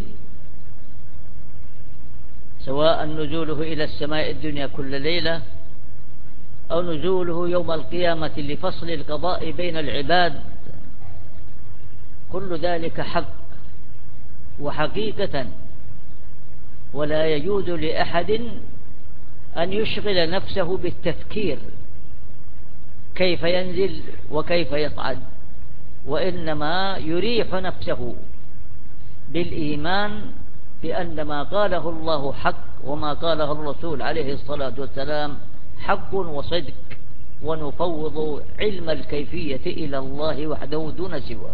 سواء نزوله إلى السماء الدنيا كل ليلة أو نزوله يوم القيامة لفصل القضاء بين العباد، كل ذلك حق وحقيقة، ولا يجوز لأحد أن يشغل نفسه بالتفكير كيف ينزل وكيف يصعد، وإنما يريح نفسه بالإيمان بأن ما قاله الله حق وما قاله الرسول عليه الصلاة والسلام حق وصدق، ونفوض علم الكيفية إلى الله وحده دون سواه.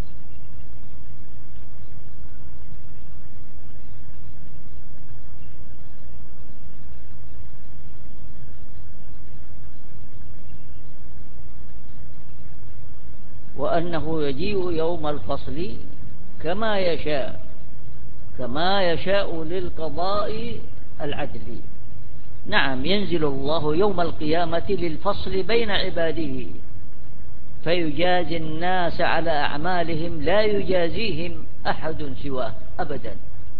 وأنه يجيء يوم الفصل كما يشاء، كما يشاء للقضاء العدل. نعم، ينزل الله يوم القيامة للفصل بين عباده، فيجازي الناس على أعمالهم لا يجازيهم أحد سواه أبدا،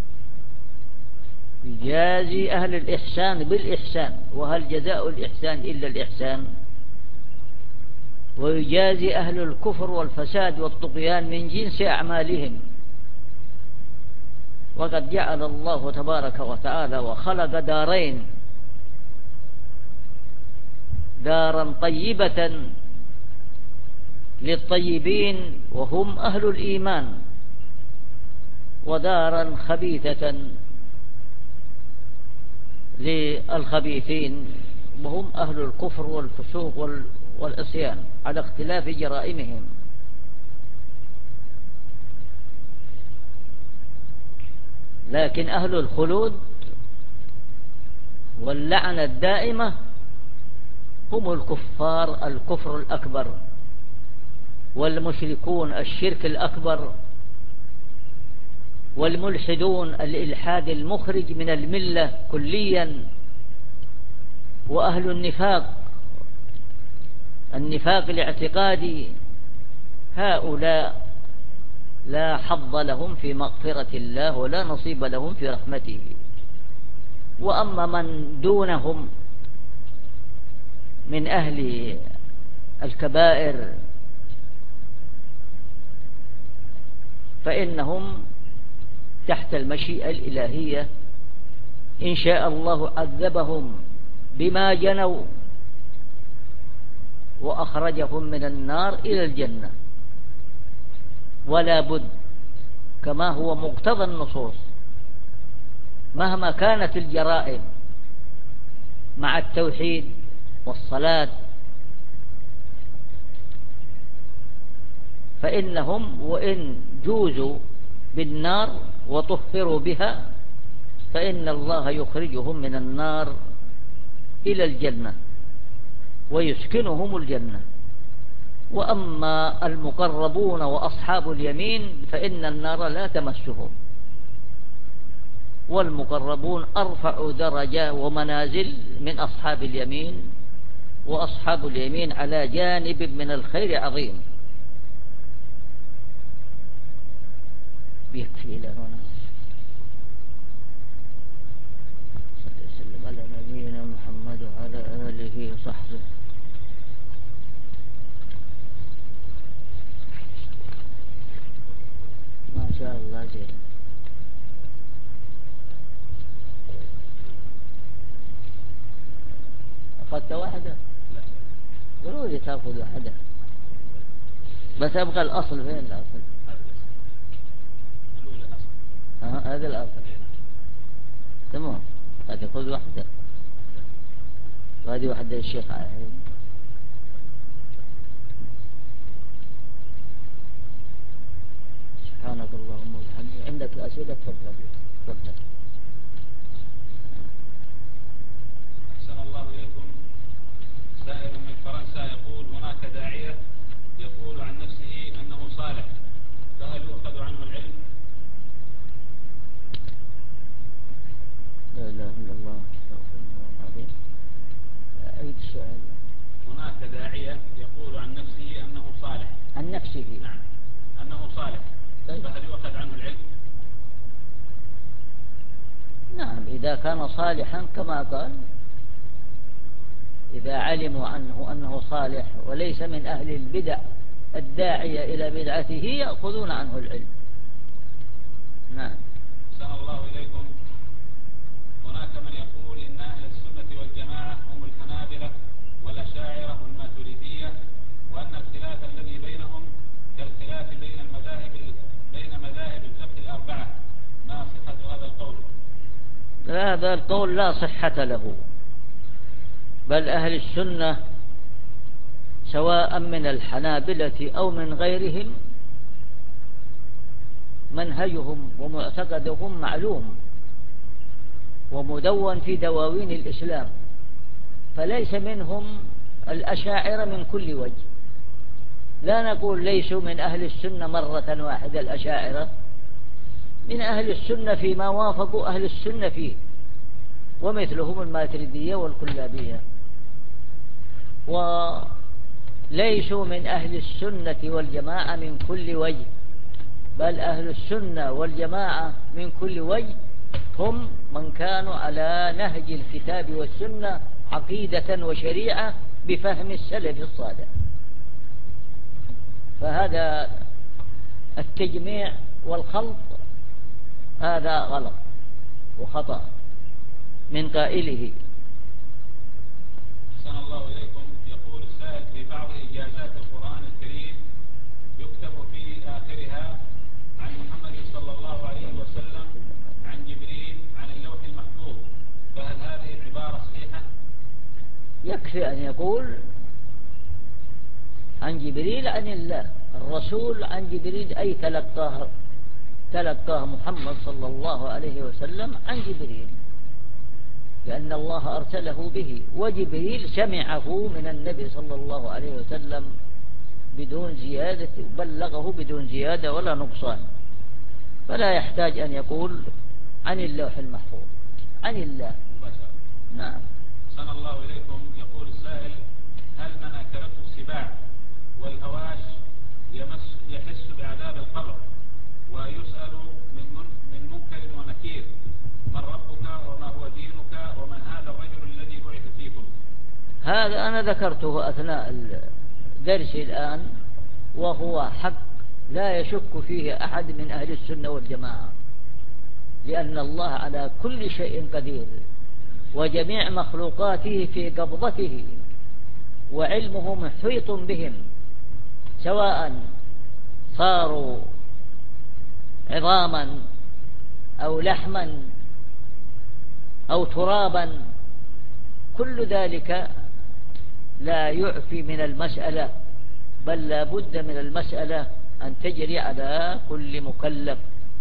يجازي أهل الإحسان بالإحسان، وهل جزاء الإحسان إلا الإحسان، ويجازي أهل الكفر والفساد والطغيان من جنس أعمالهم. وقد جعل الله تبارك وتعالى وخلق دارين، دارا طيبة للطيبين وهم أهل الإيمان، ودارا خبيثة للخبيثين وهم أهل الكفر والفسوق والعصيان على اختلاف جرائمهم. لكن أهل الخلود واللعنة الدائمة هم الكفار الكفر الأكبر، والمشركون الشرك الأكبر، والملحدون الإلحاد المخرج من الملة كليا، وأهل النفاق الاعتقادي، هؤلاء لا حظ لهم في مغفرة الله ولا نصيب لهم في رحمته. وأما من دونهم من أهل الكبائر فإنهم تحت المشيئة الإلهية، إن شاء الله عذبهم بما جنوا وأخرجهم من النار إلى الجنة، ولا بد كما هو مقتضى النصوص مهما كانت الجرائم مع التوحيد والصلاة فإنهم وإن جوزوا بالنار وطهروا بها فإن الله يخرجهم من النار إلى الجنة ويسكنهم الجنة. وأما المقربون وأصحاب اليمين فإن النار لا تمسهم، والمقربون أرفع درجة ومنازل من أصحاب اليمين، وأصحاب اليمين على جانب من الخير عظيم. يكفي لنا صلى الله عليه وسلم على نبينا محمد وعلى آله وصحبه. ما شاء الله زين. أخذت واحدة؟ لا ضروري تأخذ واحدة، بس أبقى الأصل. فين الأصل؟ هذا الأصل. تمام. هذه خذ واحدة وهذه واحدة للشيخ عليه. سبحانك اللهم وبحمدك. عندك أسئلة؟ تفضل تفضل. أحسن الله إليكم. سائل من فرنسا يقول هناك داعية يقول عن نفسه أنه صالح، فهل يؤخذ عنه العلم؟ لا إله إلا الله استغفر الله العظيم. أعيد السؤال. هناك داعية يقول عن نفسه أنه صالح. عن نفسه؟ نعم، أنه صالح، فهل يؤخذ عنه العلم؟ نعم، إذا كان صالحا كما قال، إذا علموا عنه أنه صالح وليس من أهل البدع الداعية إلى بدعته يأخذون عنه العلم. نعم. أحسن الله إليكم. هناك من يقول إن أهل السنة والجماعة هم الحنابلة والأشاعرة والماتريدية، وأن الخلاف الذي بينهم كالخلاف بين مذاهب الفقه الأربعة. ما صحة هذا القول؟ هذا القول لا صحة له، بل أهل السنة سواء من الحنابلة أو من غيرهم منهجهم ومعتقدهم معلوم ومدون في دواوين الإسلام، فليس منهم الأشاعرة من كل وجه. لا نقول ليسوا من أهل السنة مرة واحدة، الأشاعرة من أهل السنة فيما وافقوا أهل السنة فيه، ومثلهم الماتريدية والكلابية. وليسوا من أهل السنة والجماعة من كل وجه، بل أهل السنة والجماعة من كل وجه هم من كانوا على نهج الكتاب والسنة عقيدة وشريعة بفهم السلف الصالح. فهذا التجميع والخلط هذا غلط وخطأ من قائله. أحسن الله إليكم. يقول السائل في بعض إجازات القرآن الكريم يكتب في آخرها عن محمد صلى الله عليه وسلم عن جبريل عن اللوح المحفوظ، فهل هذه العبارة صحيحة؟ يكفي أن يقول عن جبريل عن الله. الرسول عن جبريل أي تلقاه محمد صلى الله عليه وسلم عن جبريل، لأن الله أرسله به، وجبريل سمعه من النبي صلى الله عليه وسلم بدون زيادة، بلغه بدون زيادة ولا نقصان، فلا يحتاج أن يقول عن اللوح المحفوظ، عن الله. نعم. أحسن الله إليكم. يقول السائل هل من أكلته السباع والهواش يحس بعذاب القبر ويسأل من منكر ونكير من ربك وما هو دينك ومن هذا الرجل الذي بعث فيكم؟ هذا أنا ذكرته أثناء الدرس الآن، وهو حق لا يشك فيه أحد من أهل السنة والجماعة، لأن الله على كل شيء قدير، وجميع مخلوقاته في قبضته، وعلمه محيط بهم، سواء صاروا عظاما أو لحما أو ترابا، كل ذلك لا يعفي من المسألة، بل لا بد من المسألة أن تجري على كل مكلف.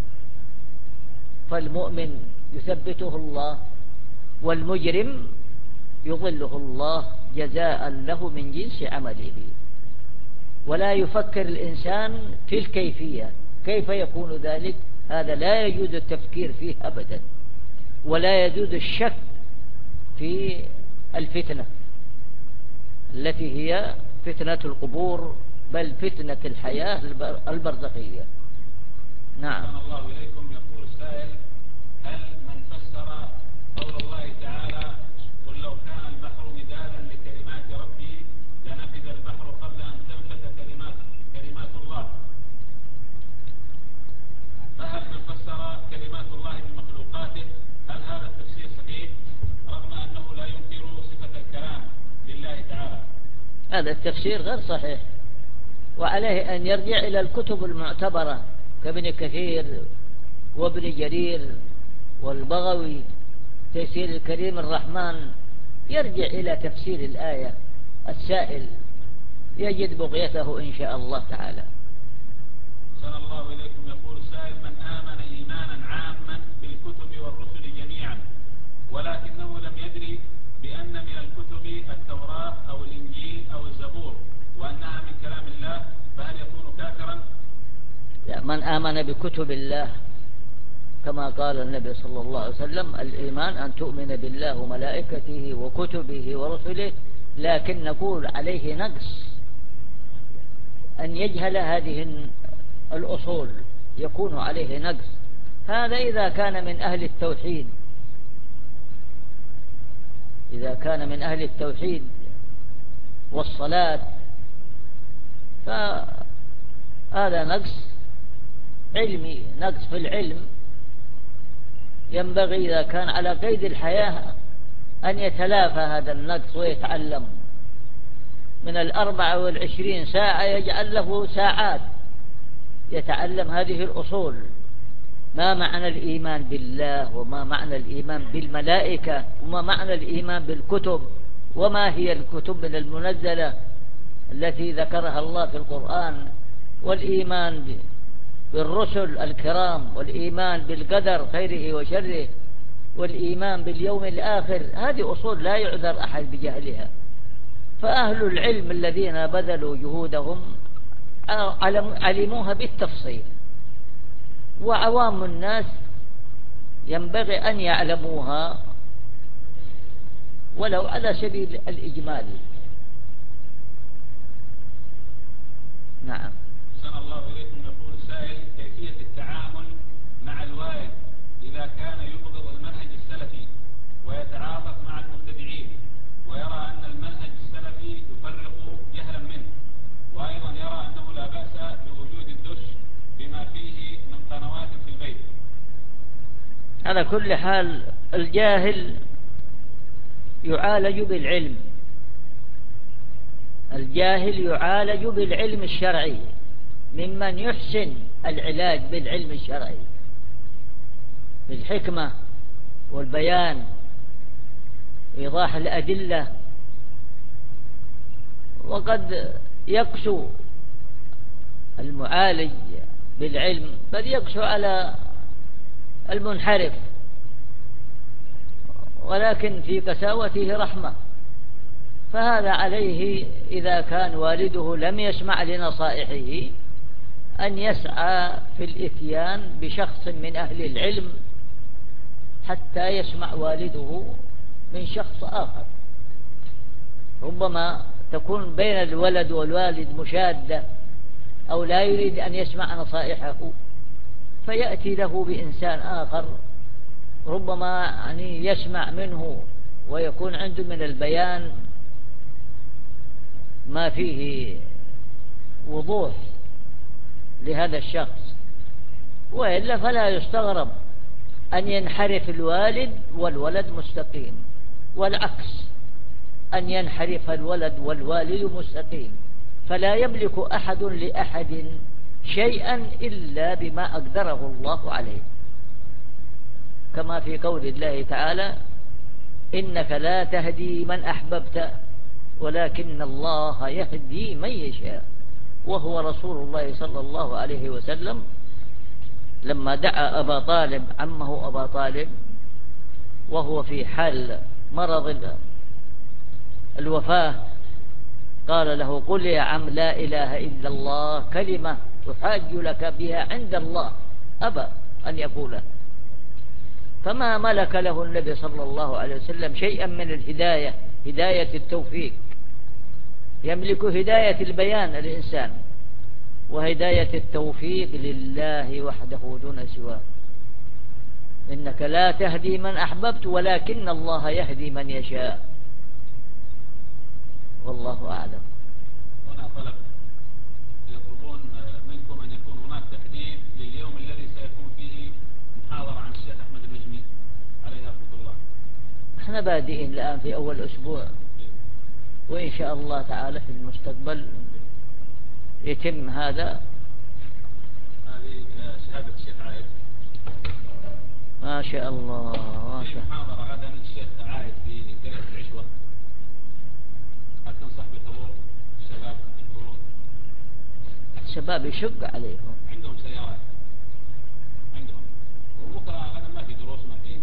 فالمؤمن يثبته الله، والمجرم يظله الله جزاء له من جنس عمله. ولا يفكر الإنسان في الكيفية، كيف يكون ذلك؟ هذا لا يجوز التفكير فيه أبدا، ولا يجوز الشك في الفتنة التي هي فتنة القبور، بل فتنة الحياة البرزخية. نعم. الله إليكم. يقول السائل: هل من فسر قول الله تعالى: قل لو كان البحر مدادا لكلمات ربي لنفذ البحر قبل أن تنفذ كلمات الله، فهل من فسر كلمات الله بمخلوقاته هل هذا التفسير صحيح رغم أنه لا ينكر صفة الكلام لله تعالى؟ هذا التفسير غير صحيح، وعليه أن يرجع إلى الكتب المعتبرة كابن كثير وابن جرير والبغوي، تيسير الكريم الرحمن، يرجع إلى تفسير الآية. السائل يجد بغيته إن شاء الله تعالى. صلى الله إليكم. يقول السائل: من آمن إيمانا عاما بالكتب والرسل جميعا ولكنه لم يدري بأن من الكتب التوراة أو الإنجيل أو الزبور وأنها من كلام الله، فهل يكون كافرا؟ لا، من آمن بكتب الله كما قال النبي صلى الله عليه وسلم: الإيمان أن تؤمن بالله وملائكته وكتبه ورسله، لكن نقول عليه نقص أن يجهل هذه الأصول، يكون عليه نقص. هذا إذا كان من أهل التوحيد، إذا كان من أهل التوحيد والصلاة، فهذا نقص علمي، نقص في العلم. ينبغي إذا كان على قيد الحياة أن يتلافى هذا النقص ويتعلم. من 24 ساعة يجعل له ساعات يتعلم هذه الأصول: ما معنى الإيمان بالله، وما معنى الإيمان بالملائكة، وما معنى الإيمان بالكتب، وما هي الكتب المنزلة التي ذكرها الله في القرآن، والإيمان بالرسل الكرام، والإيمان بالقدر خيره وشره، والإيمان باليوم الآخر. هذه أصول لا يعذر أحد بجهلها. فأهل العلم الذين بذلوا جهودهم علموها بالتفصيل، وعوام الناس ينبغي أن يعلموها ولو على سبيل الإجمال. نعم. أحسن الله إليكم. يقول السائل: كيفية التعامل مع الوالد إذا كان يبغض المنهج السلفي ويتعاطف مع المبتدعين، ويرى أن المنهج السلفي يفرق جهلا منه، وأيضا يرى أنه لا بأس بوجود الدش بما فيه من قنوات في البيت؟ على كل حال الجاهل يعالج بالعلم، الجاهل يعالج بالعلم الشرعي، ممن يحسن العلاج بالعلم الشرعي بالحكمة والبيان وإيضاح الأدلة. وقد يقسو المعالج بالعلم، بل يقسو على المنحرف، ولكن في قساوته رحمة. فهذا عليه إذا كان والده لم يسمع لنصائحه أن يسعى في الإتيان بشخص من أهل العلم حتى يسمع والده من شخص آخر. ربما تكون بين الولد والوالد مشادة، أو لا يريد أن يسمع نصائحه، فيأتي له بإنسان آخر ربما يعني يسمع منه ويكون عنده من البيان ما فيه وضوح لهذا الشخص. وإلا فلا يستغرب أن ينحرف الوالد والولد مستقيم، والعكس أن ينحرف الولد والوالد مستقيم. فلا يملك أحد لأحد شيئا إلا بما أقدره الله عليه، كما في قول الله تعالى: إنك لا تهدي من أحببت ولكن الله يهدي من يشاء. وهو رسول الله صلى الله عليه وسلم لما دعا أبا طالب عمه أبا طالب وهو في حال مرض الوفاة قال له قل يا عم لا إله إلا الله كلمة تحاج لك بها عند الله، أبى أن يقولها. فما ملك له النبي صلى الله عليه وسلم شيئا من الهداية، هداية التوفيق. يملك هداية البيان الإنسان، وهداية التوفيق لله وحده دون سواه. إنك لا تهدي من أحببت ولكن الله يهدي من يشاء، والله أعلم. هنا طلب يطلبون منكم أن يكون هناك تحديد لليوم الذي سيكون فيه محاضرة عن الشيخ أحمد النجمي عليه رحمة الله. احنا بادئين الآن في أول أسبوع، وإن شاء الله تعالى في المستقبل يتم هذا. هذه شهادة الشيخ عايد ما شاء الله. في محاضرة غدا الشيخ عايد في قرية العشوة. هل تنصح بحضور الشباب الفروض؟ الشباب يشق عليهم، عندهم سيارات عندهم، وبكرة غدا ما في دروس ما في.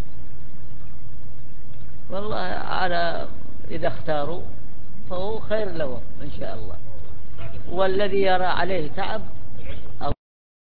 والله على إذا اختاروا فهو خير لهم إن شاء الله. والذي يرى عليه تعب